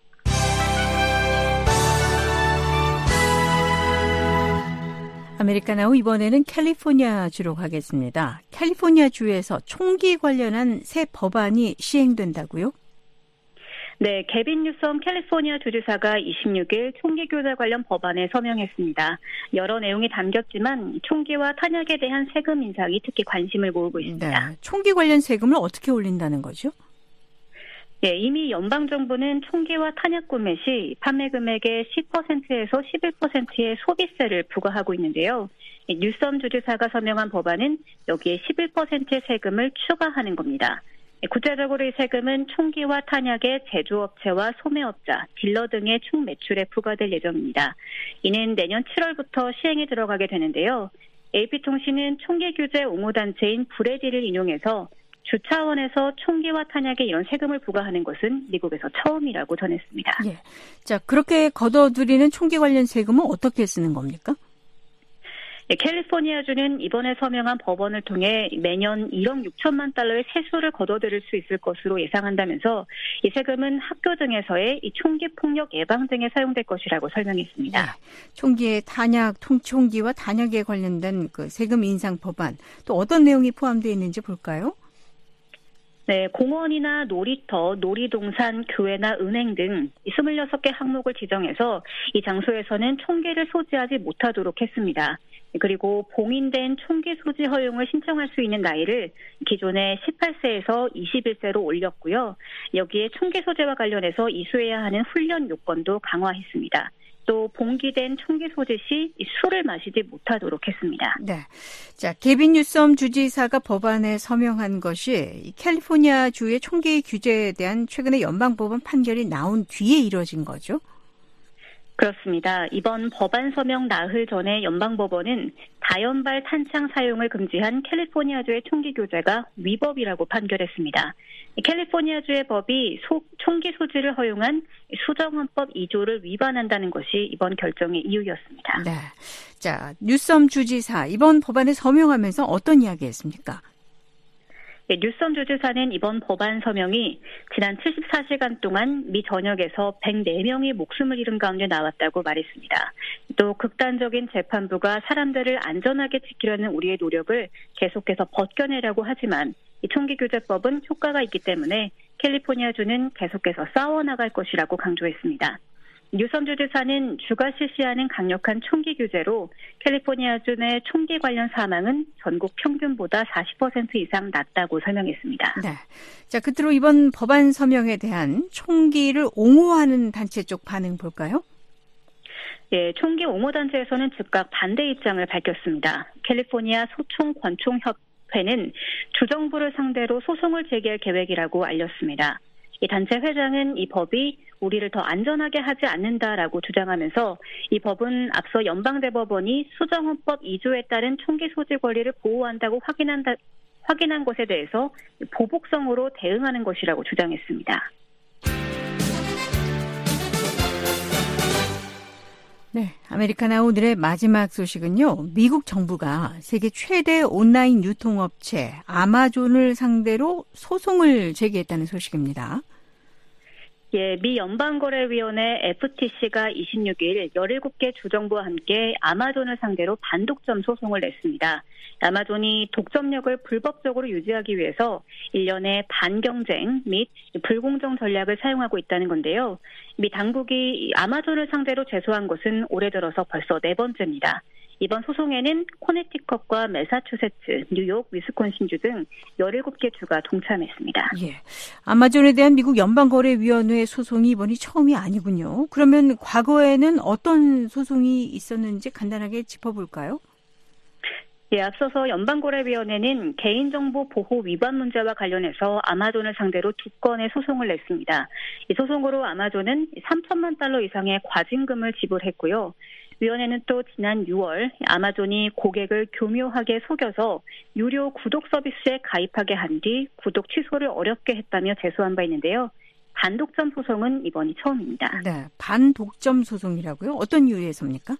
아메리카나우 이번에는 캘리포니아 주로 가겠습니다. 캘리포니아 주에서 총기 관련한 새 법안이 시행된다고요? 네, 개빈 뉴섬 캘리포니아 주지사가 이십육 일 총기 규제 관련 법안에 서명했습니다. 여러 내용이 담겼지만 총기와 탄약에 대한 세금 인상이 특히 관심을 모으고 있습니다. 네, 총기 관련 세금을 어떻게 올린다는 거죠? 네, 이미 연방정부는 총기와 탄약 구매 시 판매 금액의 십 퍼센트에서 십일 퍼센트의 소비세를 부과하고 있는데요. 뉴섬 주지사가 서명한 법안은 여기에 십일 퍼센트의 세금을 추가하는 겁니다. 구체적으로 이 세금은 총기와 탄약의 제조업체와 소매업자, 딜러 등의 총 매출에 부과될 예정입니다. 이는 내년 칠월부터 시행에 들어가게 되는데요. 에이피통신은 총기 규제 옹호단체인 브레디를 인용해서 주 차원에서 총기와 탄약에 이런 세금을 부과하는 것은 미국에서 처음이라고 전했습니다. 예. 자, 그렇게 걷어들이는 총기 관련 세금은 어떻게 쓰는 겁니까? 네, 캘리포니아주는 이번에 서명한 법원을 통해 매년 일억 육천만 달러의 세수를 걷어들일 수 있을 것으로 예상한다면서 이 세금은 학교 등에서의 이 총기 폭력 예방 등에 사용될 것이라고 설명했습니다. 네, 총기의 탄약, 총기와 탄약에 관련된 그 세금 인상 법안 또 어떤 내용이 포함되어 있는지 볼까요? 네, 공원이나 놀이터, 놀이동산, 교회나 은행 등 스물여섯 개 항목을 지정해서 이 장소에서는 총기를 소지하지 못하도록 했습니다. 그리고 봉인된 총기 소지 허용을 신청할 수 있는 나이를 기존의 십팔 세에서 이십일 세로 올렸고요. 여기에 총기 소지와 관련해서 이수해야 하는 훈련 요건도 강화했습니다. 또 봉기된 총기 소지 시 술을 마시지 못하도록 했습니다. 네. 자, 게빈 뉴섬 주지사가 법안에 서명한 것이 캘리포니아 주의 총기 규제에 대한 최근의 연방법원 판결이 나온 뒤에 이뤄진 거죠? 그렇습니다. 이번 법안 서명 나흘 전에 연방법원은 다연발 탄창 사용을 금지한 캘리포니아주의 총기 규제가 위법이라고 판결했습니다. 캘리포니아주의 법이 소, 총기 소지를 허용한 수정헌법 이 조를 위반한다는 것이 이번 결정의 이유였습니다. 네. 자, 뉴섬 주지사 이번 법안에 서명하면서 어떤 이야기했습니까? 네, 뉴섬 주지사는 이번 법안 서명이 지난 칠십사 시간 동안 미 전역에서 백사 명이 목숨을 잃은 가운데 나왔다고 말했습니다. 또 극단적인 재판부가 사람들을 안전하게 지키려는 우리의 노력을 계속해서 벗겨내려고 하지만 이 총기규제법은 효과가 있기 때문에 캘리포니아주는 계속해서 싸워나갈 것이라고 강조했습니다. 뉴섬 주지사는 주가 실시하는 강력한 총기 규제로 캘리포니아주 내 총기 관련 사망은 전국 평균보다 사십 퍼센트 이상 낮다고 설명했습니다. 네. 자, 끝으로 이번 법안 서명에 대한 총기를 옹호하는 단체 쪽 반응 볼까요? 예, 총기 옹호 단체에서는 즉각 반대 입장을 밝혔습니다. 캘리포니아 소총 권총 협회는 주정부를 상대로 소송을 제기할 계획이라고 알렸습니다. 이 단체 회장은 이 법이 우리를 더 안전하게 하지 않는다라고 주장하면서 이 법은 앞서 연방대법원이 수정헌법 이 조에 따른 총기 소지 권리를 보호한다고 확인한다, 확인한 것에 대해서 보복성으로 대응하는 것이라고 주장했습니다. 네, 아메리카나 오늘의 마지막 소식은요. 미국 정부가 세계 최대 온라인 유통업체 아마존을 상대로 소송을 제기했다는 소식입니다. 예, 미 연방거래위원회 에프티씨가 이십육 일 열일곱 개 주정부와 함께 아마존을 상대로 반독점 소송을 냈습니다. 아마존이 독점력을 불법적으로 유지하기 위해서 일련의 반경쟁 및 불공정 전략을 사용하고 있다는 건데요. 미 당국이 아마존을 상대로 제소한 것은 올해 들어서 벌써 네 번째입니다. 이번 소송에는 코네티컷과 매사추세츠, 뉴욕, 위스콘신주 등 열일곱 개 주가 동참했습니다. 예, 아마존에 대한 미국 연방거래위원회 소송이 이번이 처음이 아니군요. 그러면 과거에는 어떤 소송이 있었는지 간단하게 짚어볼까요? 예, 앞서서 연방거래위원회는 개인정보 보호 위반 문제와 관련해서 아마존을 상대로 두 건의 소송을 냈습니다. 이 소송으로 아마존은 삼천만 달러 이상의 과징금을 지불했고요. 위원회는 또 지난 유월 아마존이 고객을 교묘하게 속여서 유료 구독 서비스에 가입하게 한 뒤 구독 취소를 어렵게 했다며 제소한 바 있는데요. 반독점 소송은 이번이 처음입니다. 네, 반독점 소송이라고요? 어떤 이유에서입니까?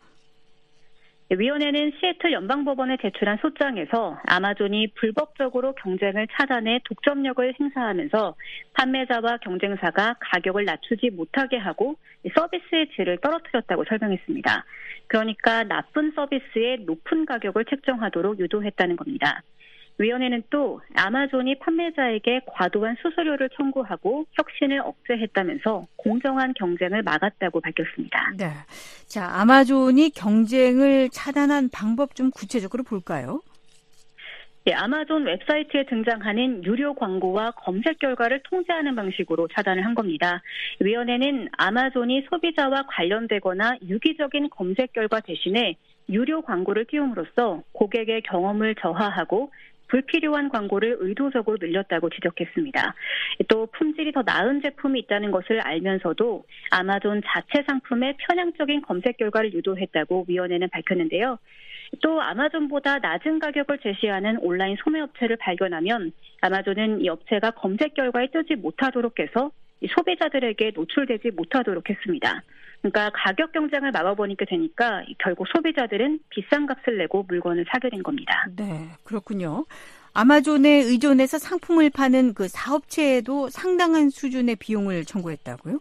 위원회는 시애틀 연방법원에 제출한 소장에서 아마존이 불법적으로 경쟁을 차단해 독점력을 행사하면서 판매자와 경쟁사가 가격을 낮추지 못하게 하고 서비스의 질을 떨어뜨렸다고 설명했습니다. 그러니까 나쁜 서비스에 높은 가격을 책정하도록 유도했다는 겁니다. 위원회는 또 아마존이 판매자에게 과도한 수수료를 청구하고 혁신을 억제했다면서 공정한 경쟁을 막았다고 밝혔습니다. 네, 자 아마존이 경쟁을 차단한 방법 좀 구체적으로 볼까요? 예, 아마존 웹사이트에 등장하는 유료 광고와 검색 결과를 통제하는 방식으로 차단을 한 겁니다. 위원회는 아마존이 소비자와 관련되거나 유기적인 검색 결과 대신에 유료 광고를 띄움으로써 고객의 경험을 저하하고 불필요한 광고를 의도적으로 늘렸다고 지적했습니다. 또 품질이 더 나은 제품이 있다는 것을 알면서도 아마존 자체 상품의 편향적인 검색 결과를 유도했다고 위원회는 밝혔는데요. 또 아마존보다 낮은 가격을 제시하는 온라인 소매업체를 발견하면 아마존은 이 업체가 검색 결과에 뜨지 못하도록 해서 소비자들에게 노출되지 못하도록 했습니다. 그러니까 가격 경쟁을 막아보니까 되니까 결국 소비자들은 비싼 값을 내고 물건을 사게 된 겁니다. 네, 그렇군요. 아마존에 의존해서 상품을 파는 그 사업체에도 상당한 수준의 비용을 청구했다고요?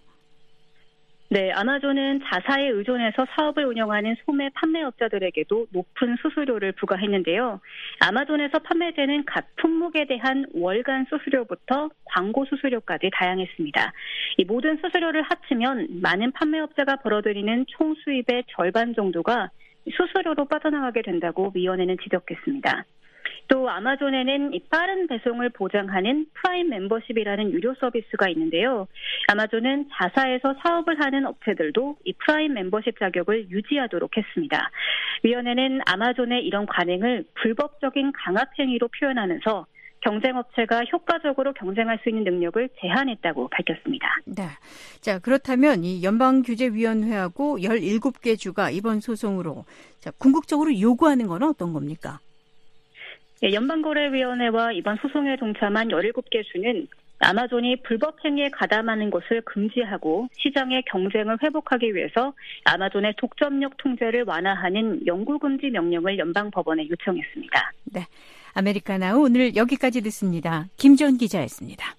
네, 아마존은 자사에 의존해서 사업을 운영하는 소매 판매업자들에게도 높은 수수료를 부과했는데요. 아마존에서 판매되는 각 품목에 대한 월간 수수료부터 광고 수수료까지 다양했습니다. 이 모든 수수료를 합치면 많은 판매업자가 벌어들이는 총 수입의 절반 정도가 수수료로 빠져나가게 된다고 위원회는 지적했습니다. 또 아마존에는 이 빠른 배송을 보장하는 프라임 멤버십이라는 유료 서비스가 있는데요. 아마존은 자사에서 사업을 하는 업체들도 이 프라임 멤버십 자격을 유지하도록 했습니다. 위원회는 아마존의 이런 관행을 불법적인 강압행위로 표현하면서 경쟁업체가 효과적으로 경쟁할 수 있는 능력을 제한했다고 밝혔습니다. 네. 자, 그렇다면 이 연방규제위원회하고 열일곱 개 주가 이번 소송으로 자, 궁극적으로 요구하는 건 어떤 겁니까? 예, 연방거래위원회와 이번 소송에 동참한 열일곱 개 주는 아마존이 불법 행위에 가담하는 것을 금지하고 시장의 경쟁을 회복하기 위해서 아마존의 독점력 통제를 완화하는 영구금지 명령을 연방법원에 요청했습니다. 네. 아메리카나우 오늘 여기까지 듣습니다. 김지원 기자였습니다.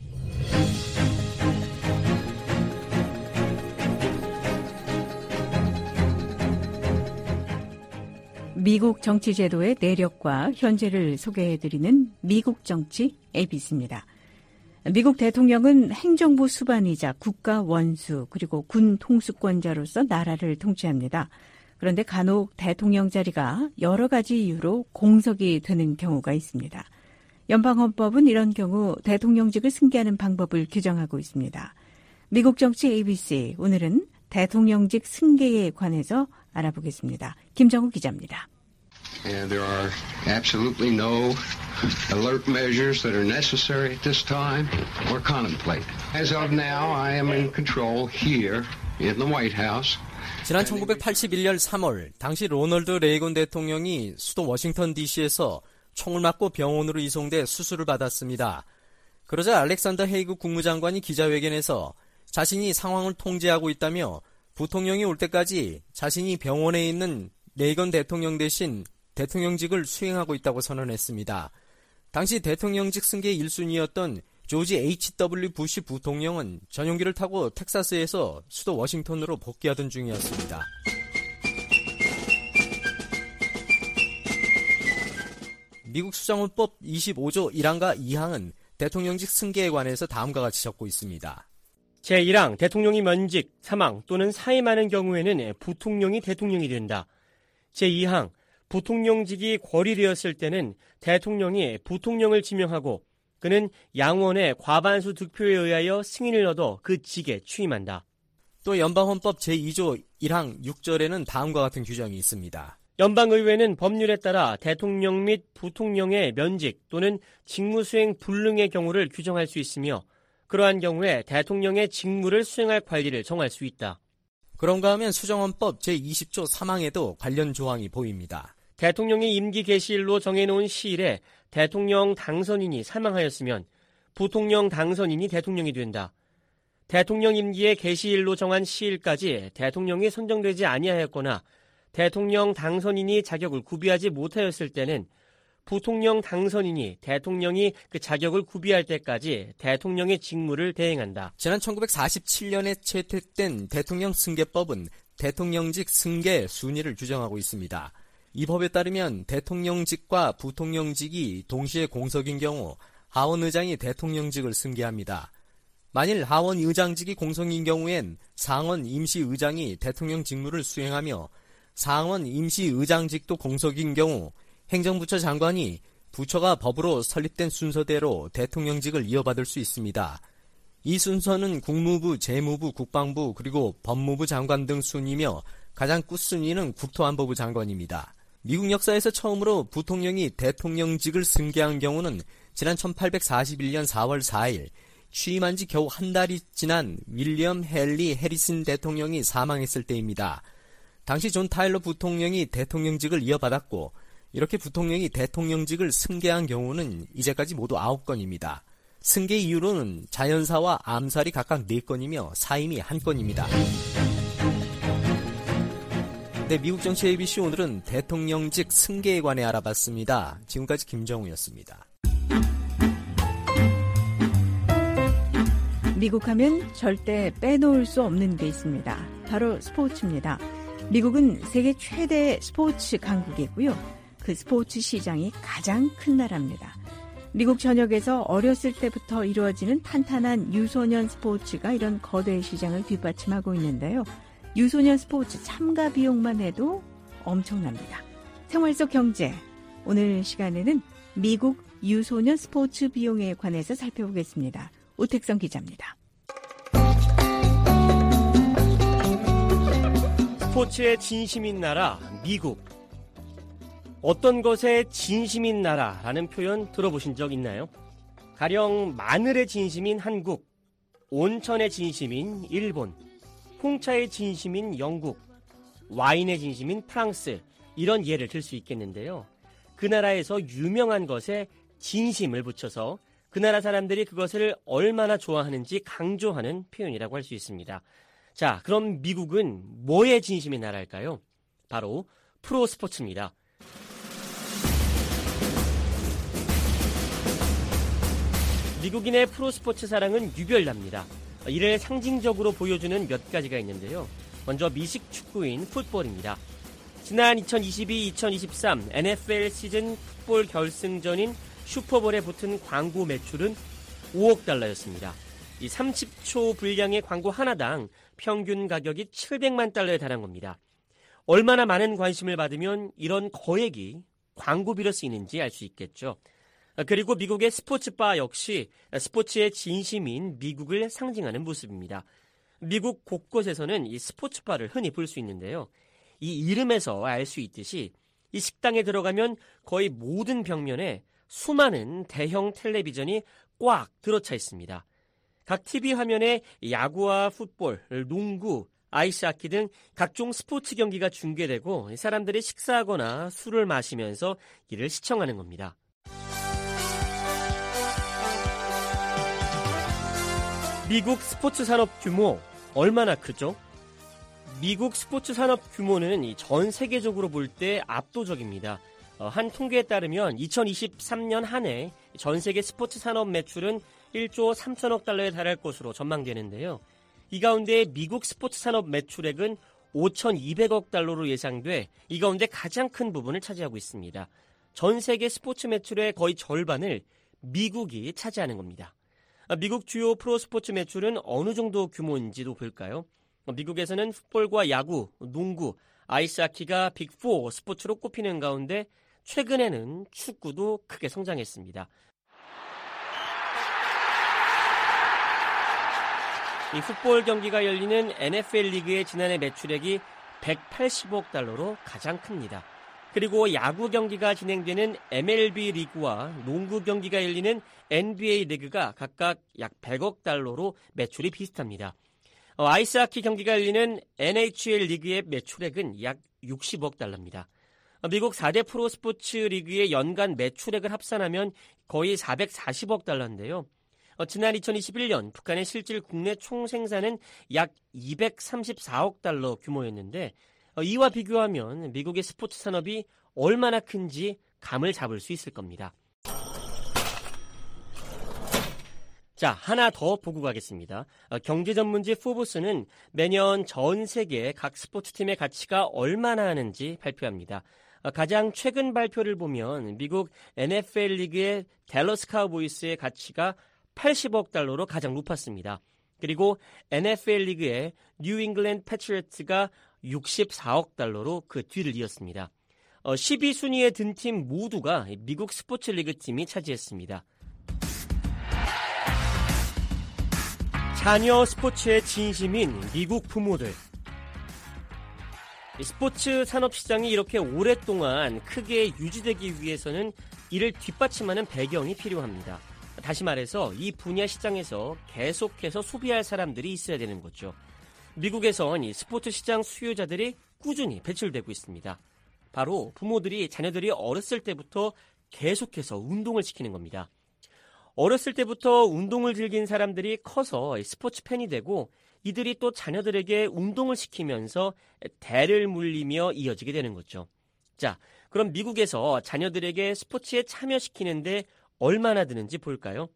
미국 정치제도의 내력과 현재를 소개해드리는 미국 정치 에이비씨입니다. 미국 대통령은 행정부 수반이자 국가 원수 그리고 군 통수권자로서 나라를 통치합니다. 그런데 간혹 대통령 자리가 여러 가지 이유로 공석이 되는 경우가 있습니다. 연방헌법은 이런 경우 대통령직을 승계하는 방법을 규정하고 있습니다. 미국 정치 에이비씨 오늘은 대통령직 승계에 관해서 알아보겠습니다. 김정우 기자입니다. And there are absolutely no alert measures that are necessary at this time or contemplated. As of now, I am in control here in the White House. 지난 천구백팔십일 년 삼월 당시 로널드 레이건 대통령이 수도 워싱턴 디씨에서 총을 맞고 병원으로 이송돼 수술을 받았습니다. 그러자 알렉산더 헤이그 국무장관이 기자회견에서 자신이 상황을 통제하고 있다며 부통령이 올 때까지 자신이 병원에 있는 레이건 대통령 대신 대통령직을 수행하고 있다고 선언했습니다. 당시 대통령직 승계 일 순위였던 조지 에이치 더블유 부시 부통령은 전용기를 타고 텍사스에서 수도 워싱턴으로 복귀하던 중이었습니다. 미국 수정헌법 이십오 조 일 항과 이 항은 대통령직 승계에 관해서 다음과 같이 적고 있습니다. 제일 항 대통령이 면직, 사망 또는 사임하는 경우에는 부통령이 대통령이 된다. 제이 항 부통령직이 권리되었을 때는 대통령이 부통령을 지명하고 그는 양원의 과반수 득표에 의하여 승인을 얻어 그 직에 취임한다. 또 연방헌법 제이 조 일 항 육 절에는 다음과 같은 규정이 있습니다. 연방의회는 법률에 따라 대통령 및 부통령의 면직 또는 직무수행 불능의 경우를 규정할 수 있으며 그러한 경우에 대통령의 직무를 수행할 관리를 정할 수 있다. 그런가 하면 수정헌법 제이십 조 삼 항에도 관련 조항이 보입니다. 대통령의 임기 개시일로 정해놓은 시일에 대통령 당선인이 사망하였으면 부통령 당선인이 대통령이 된다. 대통령 임기의 개시일로 정한 시일까지 대통령이 선정되지 아니하였거나 대통령 당선인이 자격을 구비하지 못하였을 때는 부통령 당선인이 대통령이 그 자격을 구비할 때까지 대통령의 직무를 대행한다. 지난 천구백사십칠 년에 채택된 대통령 승계법은 대통령직 승계 순위를 규정하고 있습니다. 이 법에 따르면 대통령직과 부통령직이 동시에 공석인 경우 하원 의장이 대통령직을 승계합니다. 만일 하원 의장직이 공석인 경우엔 상원 임시의장이 대통령 직무를 수행하며 상원 임시의장직도 공석인 경우 행정부처 장관이 부처가 법으로 설립된 순서대로 대통령직을 이어받을 수 있습니다. 이 순서는 국무부, 재무부, 국방부, 그리고 법무부 장관 등 순이며 가장 끝순위는 국토안보부 장관입니다. 미국 역사에서 처음으로 부통령이 대통령직을 승계한 경우는 지난 천팔백사십일 년 사월 사일 취임한 지 겨우 한 달이 지난 윌리엄 헨리 해리슨 대통령이 사망했을 때입니다. 당시 존 타일러 부통령이 대통령직을 이어받았고 이렇게 부통령이 대통령직을 승계한 경우는 이제까지 모두 아홉 건입니다. 승계 이유로는 자연사와 암살이 각각 네 건이며 사임이 한 건입니다. 네, 미국 정치 에이비씨 오늘은 대통령직 승계에 관해 알아봤습니다. 지금까지 김정우였습니다. 미국 하면 절대 빼놓을 수 없는 게 있습니다. 바로 스포츠입니다. 미국은 세계 최대의 스포츠 강국이고요. 그 스포츠 시장이 가장 큰 나라입니다. 미국 전역에서 어렸을 때부터 이루어지는 탄탄한 유소년 스포츠가 이런 거대 시장을 뒷받침하고 있는데요. 유소년 스포츠 참가 비용만 해도 엄청납니다. 생활 속 경제, 오늘 시간에는 미국 유소년 스포츠 비용에 관해서 살펴보겠습니다. 오택성 기자입니다. 스포츠의 진심인 나라, 미국. 어떤 것에 진심인 나라라는 표현 들어보신 적 있나요? 가령 마늘의 진심인 한국, 온천의 진심인 일본, 홍차의 진심인 영국, 와인의 진심인 프랑스, 이런 예를 들 수 있겠는데요. 그 나라에서 유명한 것에 진심을 붙여서 그 나라 사람들이 그것을 얼마나 좋아하는지 강조하는 표현이라고 할 수 있습니다. 자, 그럼 미국은 뭐에 진심인 나라일까요? 바로 프로스포츠입니다. 미국인의 프로스포츠 사랑은 유별납니다. 이를 상징적으로 보여주는 몇 가지가 있는데요. 먼저 미식 축구인 풋볼입니다. 지난 이천이십이 이천이십삼 엔에프엘 시즌 풋볼 결승전인 슈퍼볼에 붙은 광고 매출은 오억 달러였습니다. 이 삼십 초 분량의 광고 하나당 평균 가격이 칠백만 달러에 달한 겁니다. 얼마나 많은 관심을 받으면 이런 거액이 광고비로 쓰이는지 알 수 있겠죠. 그리고 미국의 스포츠바 역시 스포츠의 진심인 미국을 상징하는 모습입니다. 미국 곳곳에서는 이 스포츠바를 흔히 볼 수 있는데요. 이 이름에서 알 수 있듯이 이 식당에 들어가면 거의 모든 벽면에 수많은 대형 텔레비전이 꽉 들어차 있습니다. 각 티비 화면에 야구와 풋볼, 농구, 아이스하키 등 각종 스포츠 경기가 중계되고 사람들이 식사하거나 술을 마시면서 이를 시청하는 겁니다. 미국 스포츠 산업 규모 얼마나 크죠? 미국 스포츠 산업 규모는 전 세계적으로 볼 때 압도적입니다. 한 통계에 따르면 이천이십삼 년 한 해 전 세계 스포츠 산업 매출은 일조 삼천억 달러에 달할 것으로 전망되는데요. 이 가운데 미국 스포츠 산업 매출액은 오천이백억 달러로 예상돼 이 가운데 가장 큰 부분을 차지하고 있습니다. 전 세계 스포츠 매출의 거의 절반을 미국이 차지하는 겁니다. 미국 주요 프로스포츠 매출은 어느 정도 규모인지도 볼까요? 미국에서는 풋볼과 야구, 농구, 아이스하키가 빅사 스포츠로 꼽히는 가운데 최근에는 축구도 크게 성장했습니다. 이 풋볼 경기가 열리는 엔에프엘 리그의 지난해 매출액이 백팔십억 달러로 가장 큽니다. 그리고 야구 경기가 진행되는 엠엘비 리그와 농구 경기가 열리는 엔비에이 리그가 각각 약 백억 달러로 매출이 비슷합니다. 어, 아이스하키 경기가 열리는 엔에이치엘 리그의 매출액은 약 육십억 달러입니다. 어, 미국 사 대 프로스포츠 리그의 연간 매출액을 합산하면 거의 사백사십억 달러인데요. 어, 지난 이천이십일 년 북한의 실질 국내 총생산은 약 이백삼십사억 달러 규모였는데 어, 이와 비교하면 미국의 스포츠 산업이 얼마나 큰지 감을 잡을 수 있을 겁니다. 자, 하나 더 보고 가겠습니다. 어, 경제 전문지 포브스는 매년 전 세계 각 스포츠팀의 가치가 얼마나 하는지 발표합니다. 어, 가장 최근 발표를 보면 미국 엔에프엘 리그의 댈러스 카우보이스의 가치가 팔십억 달러로 가장 높았습니다. 그리고 엔에프엘 리그의 뉴 잉글랜드 패트리어트가 육십사억 달러로 그 뒤를 이었습니다. 어, 십이 순위에 든 팀 모두가 미국 스포츠 리그 팀이 차지했습니다. 자녀 스포츠의 진심인 미국 부모들. 스포츠 산업시장이 이렇게 오랫동안 크게 유지되기 위해서는 이를 뒷받침하는 배경이 필요합니다. 다시 말해서 이 분야 시장에서 계속해서 소비할 사람들이 있어야 되는 거죠. 미국에선 이 스포츠 시장 수요자들이 꾸준히 배출되고 있습니다. 바로 부모들이 자녀들이 어렸을 때부터 계속해서 운동을 시키는 겁니다. 어렸을 때부터 운동을 즐긴 사람들이 커서 스포츠 팬이 되고 이들이 또 자녀들에게 운동을 시키면서 대를 물리며 이어지게 되는 거죠. 자, 그럼 미국에서 자녀들에게 스포츠에 참여시키는데 얼마나 드는지 볼까요?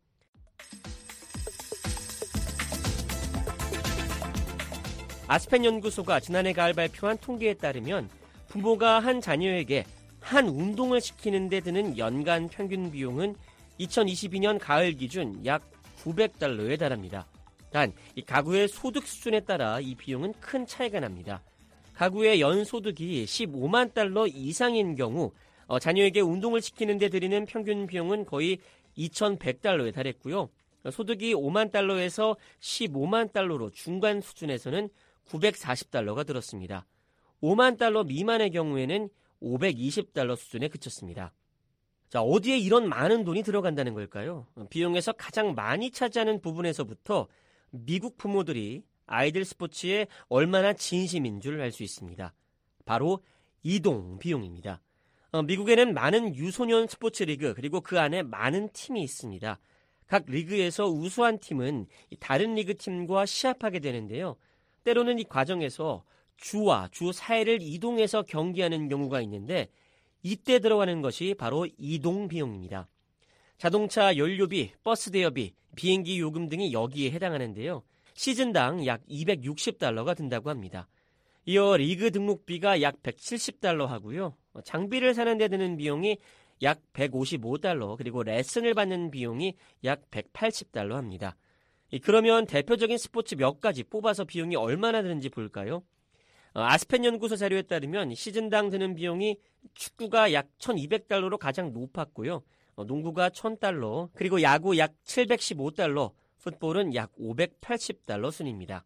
아스펜 연구소가 지난해 가을 발표한 통계에 따르면 부모가 한 자녀에게 한 운동을 시키는 데 드는 연간 평균 비용은 이천이십이 년 가을 기준 약 구백 달러에 달합니다. 단, 이 가구의 소득 수준에 따라 이 비용은 큰 차이가 납니다. 가구의 연소득이 십오만 달러 이상인 경우 어, 자녀에게 운동을 시키는 데 들이는 평균 비용은 거의 이천백 달러에 달했고요. 소득이 오만 달러에서 십오만 달러로 중간 수준에서는 구백사십 달러가 들었습니다. 오만 달러 미만의 경우에는 오백이십 달러 수준에 그쳤습니다. 자, 어디에 이런 많은 돈이 들어간다는 걸까요? 비용에서 가장 많이 차지하는 부분에서부터 미국 부모들이 아이들 스포츠에 얼마나 진심인 줄 알 수 있습니다. 바로 이동 비용입니다. 어, 미국에는 많은 유소년 스포츠 리그 그리고 그 안에 많은 팀이 있습니다. 각 리그에서 우수한 팀은 다른 리그 팀과 시합하게 되는데요. 때로는 이 과정에서 주와 주 사이를 이동해서 경기하는 경우가 있는데 이때 들어가는 것이 바로 이동 비용입니다. 자동차 연료비, 버스 대여비, 비행기 요금 등이 여기에 해당하는데요. 시즌당 약 이백육십 달러가 든다고 합니다. 이어 리그 등록비가 약 백칠십 달러 하고요. 장비를 사는 데 드는 비용이 약 백오십오 달러, 그리고 레슨을 받는 비용이 약 백팔십 달러 합니다. 그러면 대표적인 스포츠 몇 가지 뽑아서 비용이 얼마나 드는지 볼까요? 아스펜 연구소 자료에 따르면 시즌당 드는 비용이 축구가 약 천이백 달러로 가장 높았고요. 농구가 천 달러, 그리고 야구 약 칠백십오 달러, 풋볼은 약 오백팔십 달러 순입니다.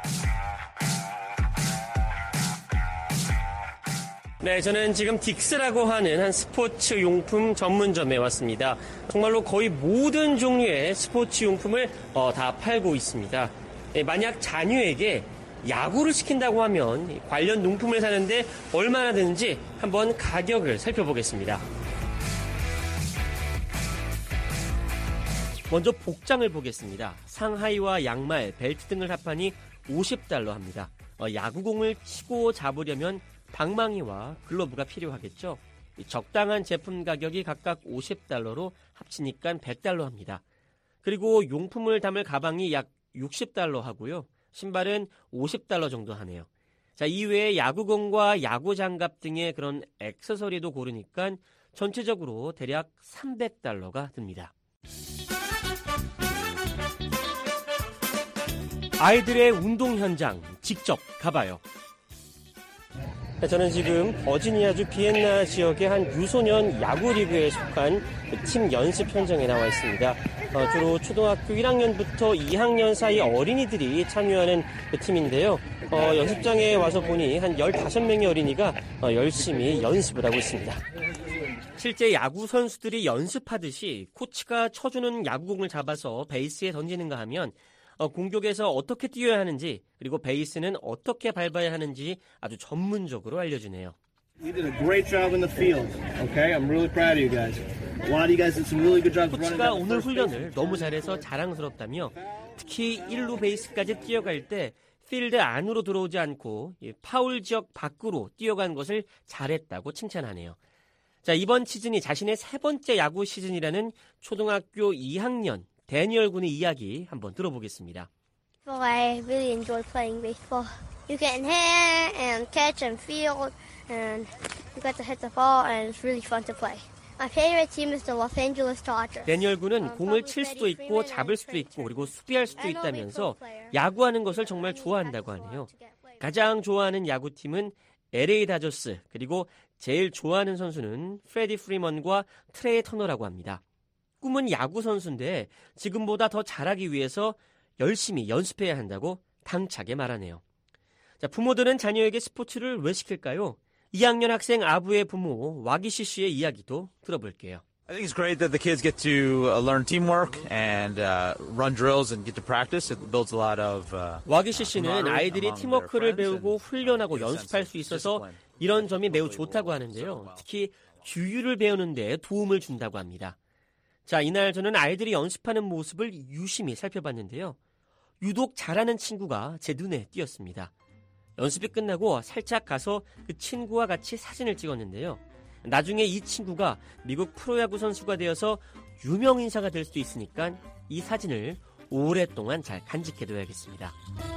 네, 저는 지금 딕스라고 하는 한 스포츠 용품 전문점에 왔습니다. 정말로 거의 모든 종류의 스포츠 용품을 어, 다 팔고 있습니다. 네, 만약 자녀에게 야구를 시킨다고 하면 관련 용품을 사는데 얼마나 드는지 한번 가격을 살펴보겠습니다. 먼저 복장을 보겠습니다. 상하이와 양말, 벨트 등을 합하니 오십 달러 합니다. 어, 야구공을 치고 잡으려면 방망이와 글러브가 필요하겠죠. 적당한 제품 가격이 각각 오십 달러로 합치니까 백 달러 합니다. 그리고 용품을 담을 가방이 약 육십 달러 하고요. 신발은 오십 달러 정도 하네요. 자, 이외에 야구공과 야구장갑 등의 그런 액세서리도 고르니까 전체적으로 대략 삼백 달러가 듭니다. 아이들의 운동 현장 직접 가봐요. 저는 지금 버지니아주 비엔나 지역의 한 유소년 야구리그에 속한 팀 연습 현장에 나와 있습니다. 어, 주로 초등학교 일 학년부터 이 학년 사이 어린이들이 참여하는 그 팀인데요. 어, 연습장에 와서 보니 한 열다섯 명의 어린이가 어, 열심히 연습을 하고 있습니다. 실제 야구 선수들이 연습하듯이 코치가 쳐주는 야구공을 잡아서 베이스에 던지는가 하면 어, 공격에서 어떻게 뛰어야 하는지, 그리고 베이스는 어떻게 밟아야 하는지 아주 전문적으로 알려주네요. You did a great job in the field. Okay, I'm really proud of you guys. A lot of you guys did some really good jobs running. 코치가 오늘 훈련을 너무 잘해서 자랑스럽다며 특히 일 루 베이스까지 뛰어갈 때 필드 안으로 들어오지 않고 파울 지역 밖으로 뛰어간 것을 잘했다고 칭찬하네요. 자, 이번 시즌이 자신의 세 번째 야구 시즌이라는 초등학교 이 학년 데니얼 군의 이야기 한번 들어보겠습니다. Well, I really enjoy playing baseball. You get in here and catch and field, and you got to hit the ball, and it's really fun to play. My favorite team is the Los Angeles Dodgers. 데니얼 군은 공을 칠 수도 있고 잡을 수도 있고 그리고 수비할 수도 있다면서 야구하는 것을 정말 좋아한다고 하네요. 가장 좋아하는 야구팀은 엘에이 다저스, 그리고 제일 좋아하는 선수는 프레디 프리먼과 트레이 터너라고 합니다. 꿈은 야구 선수인데 지금보다 더 잘하기 위해서 열심히 연습해야 한다고 당차게 말하네요. 자, 부모들은 자녀에게 스포츠를 왜 시킬까요? 이 학년 학생 아부의 부모 와기시 씨의 이야기도 들어볼게요. I think it's great that the kids get to uh, learn teamwork and uh, run drills and get to practice. It builds a lot of. Uh, 와기시 씨는 아이들이 팀워크를 배우고 훈련하고 연습할 수 있어서 이런 점이 매우 좋다고 하는데요. 특히 규율을 배우는 데 도움을 준다고 합니다. 자, 이날 저는 아이들이 연습하는 모습을 유심히 살펴봤는데요. 유독 잘하는 친구가 제 눈에 띄었습니다. 연습이 끝나고 살짝 가서 그 친구와 같이 사진을 찍었는데요. 나중에 이 친구가 미국 프로야구 선수가 되어서 유명 인사가 될 수도 있으니까 이 사진을 오랫동안 잘 간직해둬야겠습니다.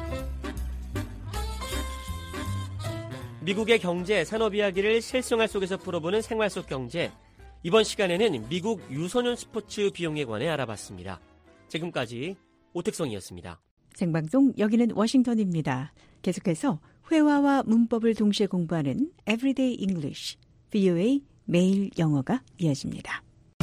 미국의 경제, 산업 이야기를 실생활 속에서 풀어보는 생활 속 경제. 이번 시간에는 미국 유소년 스포츠 비용에 관해 알아봤습니다. 지금까지 오택성이었습니다. 생방송 여기는 워싱턴입니다. 계속해서 회화와 문법을 동시에 공부하는 Everyday English, 브이오에이 매일 영어가 이어집니다.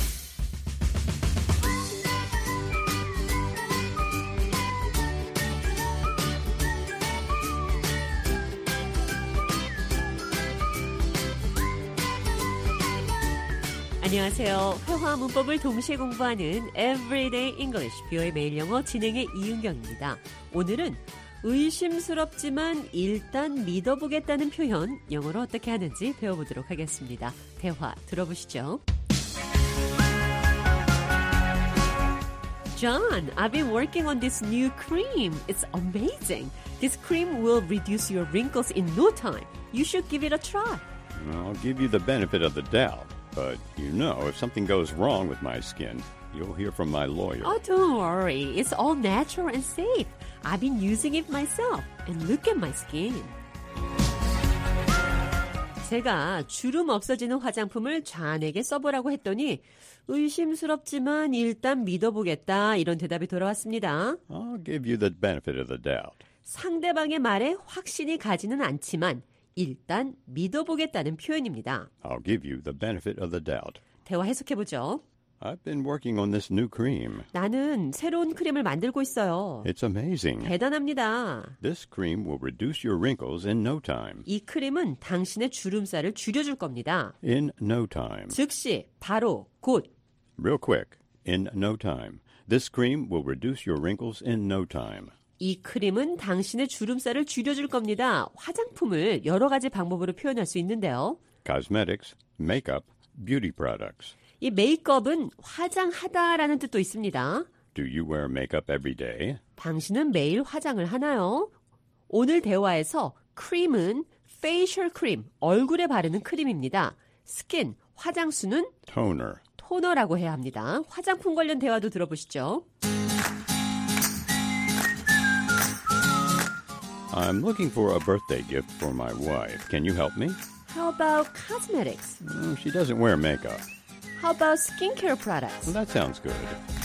안녕하세요. 회화 문법을 동시에 공부하는 Everyday English, 비오의 매일 영어 진행의 이은경입니다. 오늘은 의심스럽지만 일단 믿어보겠다는 표현, 영어로 어떻게 하는지 배워보도록 하겠습니다. 대화 들어보시죠. John, I've been working on this new cream. It's amazing. This cream will reduce your wrinkles in no time. You should give it a try. I'll give you the benefit of the doubt. But, you know, if something goes wrong with my skin, you'll hear from my lawyer. Oh, don't worry. It's all natural and safe. I've been using it myself. And look at my skin. 제가 주름 없어지는 화장품을 좌에게 써보라고 했더니 의심스럽지만 일단 믿어보겠다. 이런 대답이 돌아왔습니다. I'll give you the benefit of the doubt. 상대방의 말에 확신이 가지는 않지만 일단 믿어보겠다는 표현입니다. I'll give you the benefit of the doubt. 대화 해석해보죠. I've been working on this new cream. 나는 새로운 크림을 만들고 있어요. It's amazing. 대단합니다. This cream will reduce your wrinkles in no time. 이 크림은 당신의 주름살을 줄여줄 겁니다. In no time. 즉시, 바로, 곧. Real quick. In no time. This cream will reduce your wrinkles in no time. 이 크림은 당신의 주름살을 줄여줄 겁니다. 화장품을 여러 가지 방법으로 표현할 수 있는데요. Cosmetics, makeup, beauty products. 이 메이크업은 화장하다라는 뜻도 있습니다. Do you wear makeup every day? 당신은 매일 화장을 하나요? 오늘 대화에서 크림은 페이셜 크림, 얼굴에 바르는 크림입니다. 스킨, 화장수는 toner, 토너라고 해야 합니다. 화장품 관련 대화도 들어보시죠. I'm looking for a birthday gift for my wife. Can you help me? How about cosmetics? Mm, she doesn't wear makeup. How about skincare products? Well, that sounds good.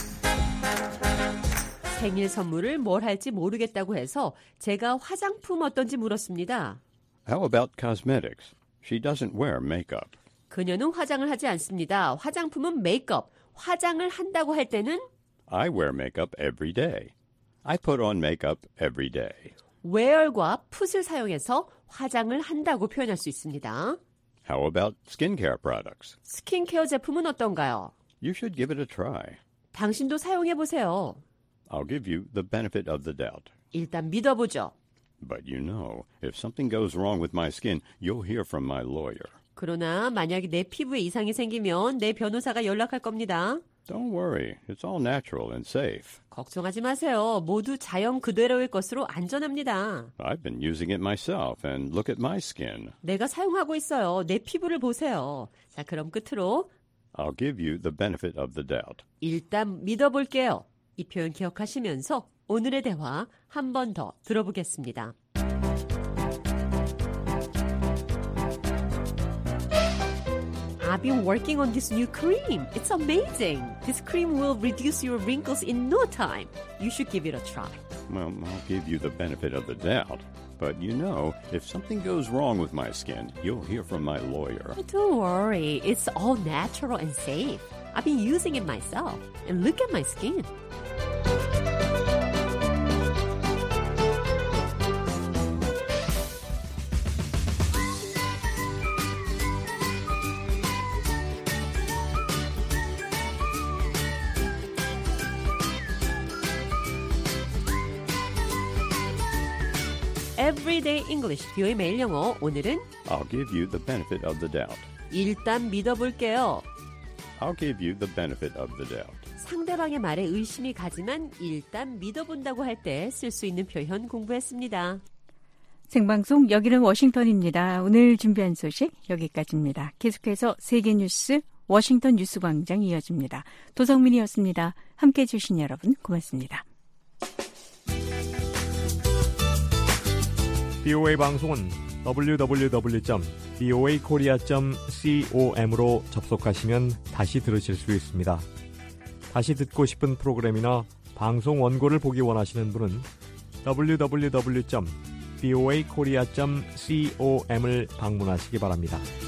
생일 선물을 뭘 할지 모르겠다고 해서 제가 화장품 어떤지 물었습니다. How about cosmetics? She doesn't wear makeup. 그녀는 화장을 하지 않습니다. 화장품은 메이크업. 화장을 한다고 할 때는 I wear makeup every day. I put on makeup every day. wear과 put을 사용해서 화장을 한다고 표현할 수 있습니다. How about skincare products? 스킨케어 제품은 어떤가요? You should give it a try. 당신도 사용해보세요. I'll give you the benefit of the doubt. 일단 믿어보죠. But you know, if something goes wrong with my skin, you'll hear from my lawyer. 그러나 만약에 내 피부에 이상이 생기면 내 변호사가 연락할 겁니다. Don't worry. It's all natural and safe. 걱정하지 마세요. 모두 자연 그대로의 것으로 안전합니다. I've been using it myself and look at my skin. 내가 사용하고 있어요. 내 피부를 보세요. 자, 그럼 끝으로 I'll give you the benefit of the doubt. 일단 믿어볼게요. 이 표현 기억하시면서 오늘의 대화 한 번 더 들어보겠습니다. I've been working on this new cream. It's amazing. This cream will reduce your wrinkles in no time. You should give it a try. Well, I'll give you the benefit of the doubt. But you know, if something goes wrong with my skin, you'll hear from my lawyer. Don't worry. It's all natural and safe. I've been using it myself. And look at my skin. Everyday English, 비오의 매일 영어. 오늘은 I'll give you the benefit of the doubt. 일단 믿어볼게요. I'll give you the benefit of the doubt. 상대방의 말에 의심이 가지만 일단 믿어본다고 할 때 쓸 수 있는 표현 공부했습니다. 생방송 여기는 워싱턴입니다. 오늘 준비한 소식 여기까지입니다. 계속해서 세계 뉴스 워싱턴 뉴스광장 이어집니다. 도성민이었습니다. 함께해 주신 여러분 고맙습니다. 비오에이 방송은 더블유 더블유 더블유 점 비오에이 코리아 점 com으로 접속하시면 다시 들으실 수 있습니다. 다시 듣고 싶은 프로그램이나 방송 원고를 보기 원하시는 분은 더블유 더블유 더블유 점 비오에이 코리아 점 com을 방문하시기 바랍니다.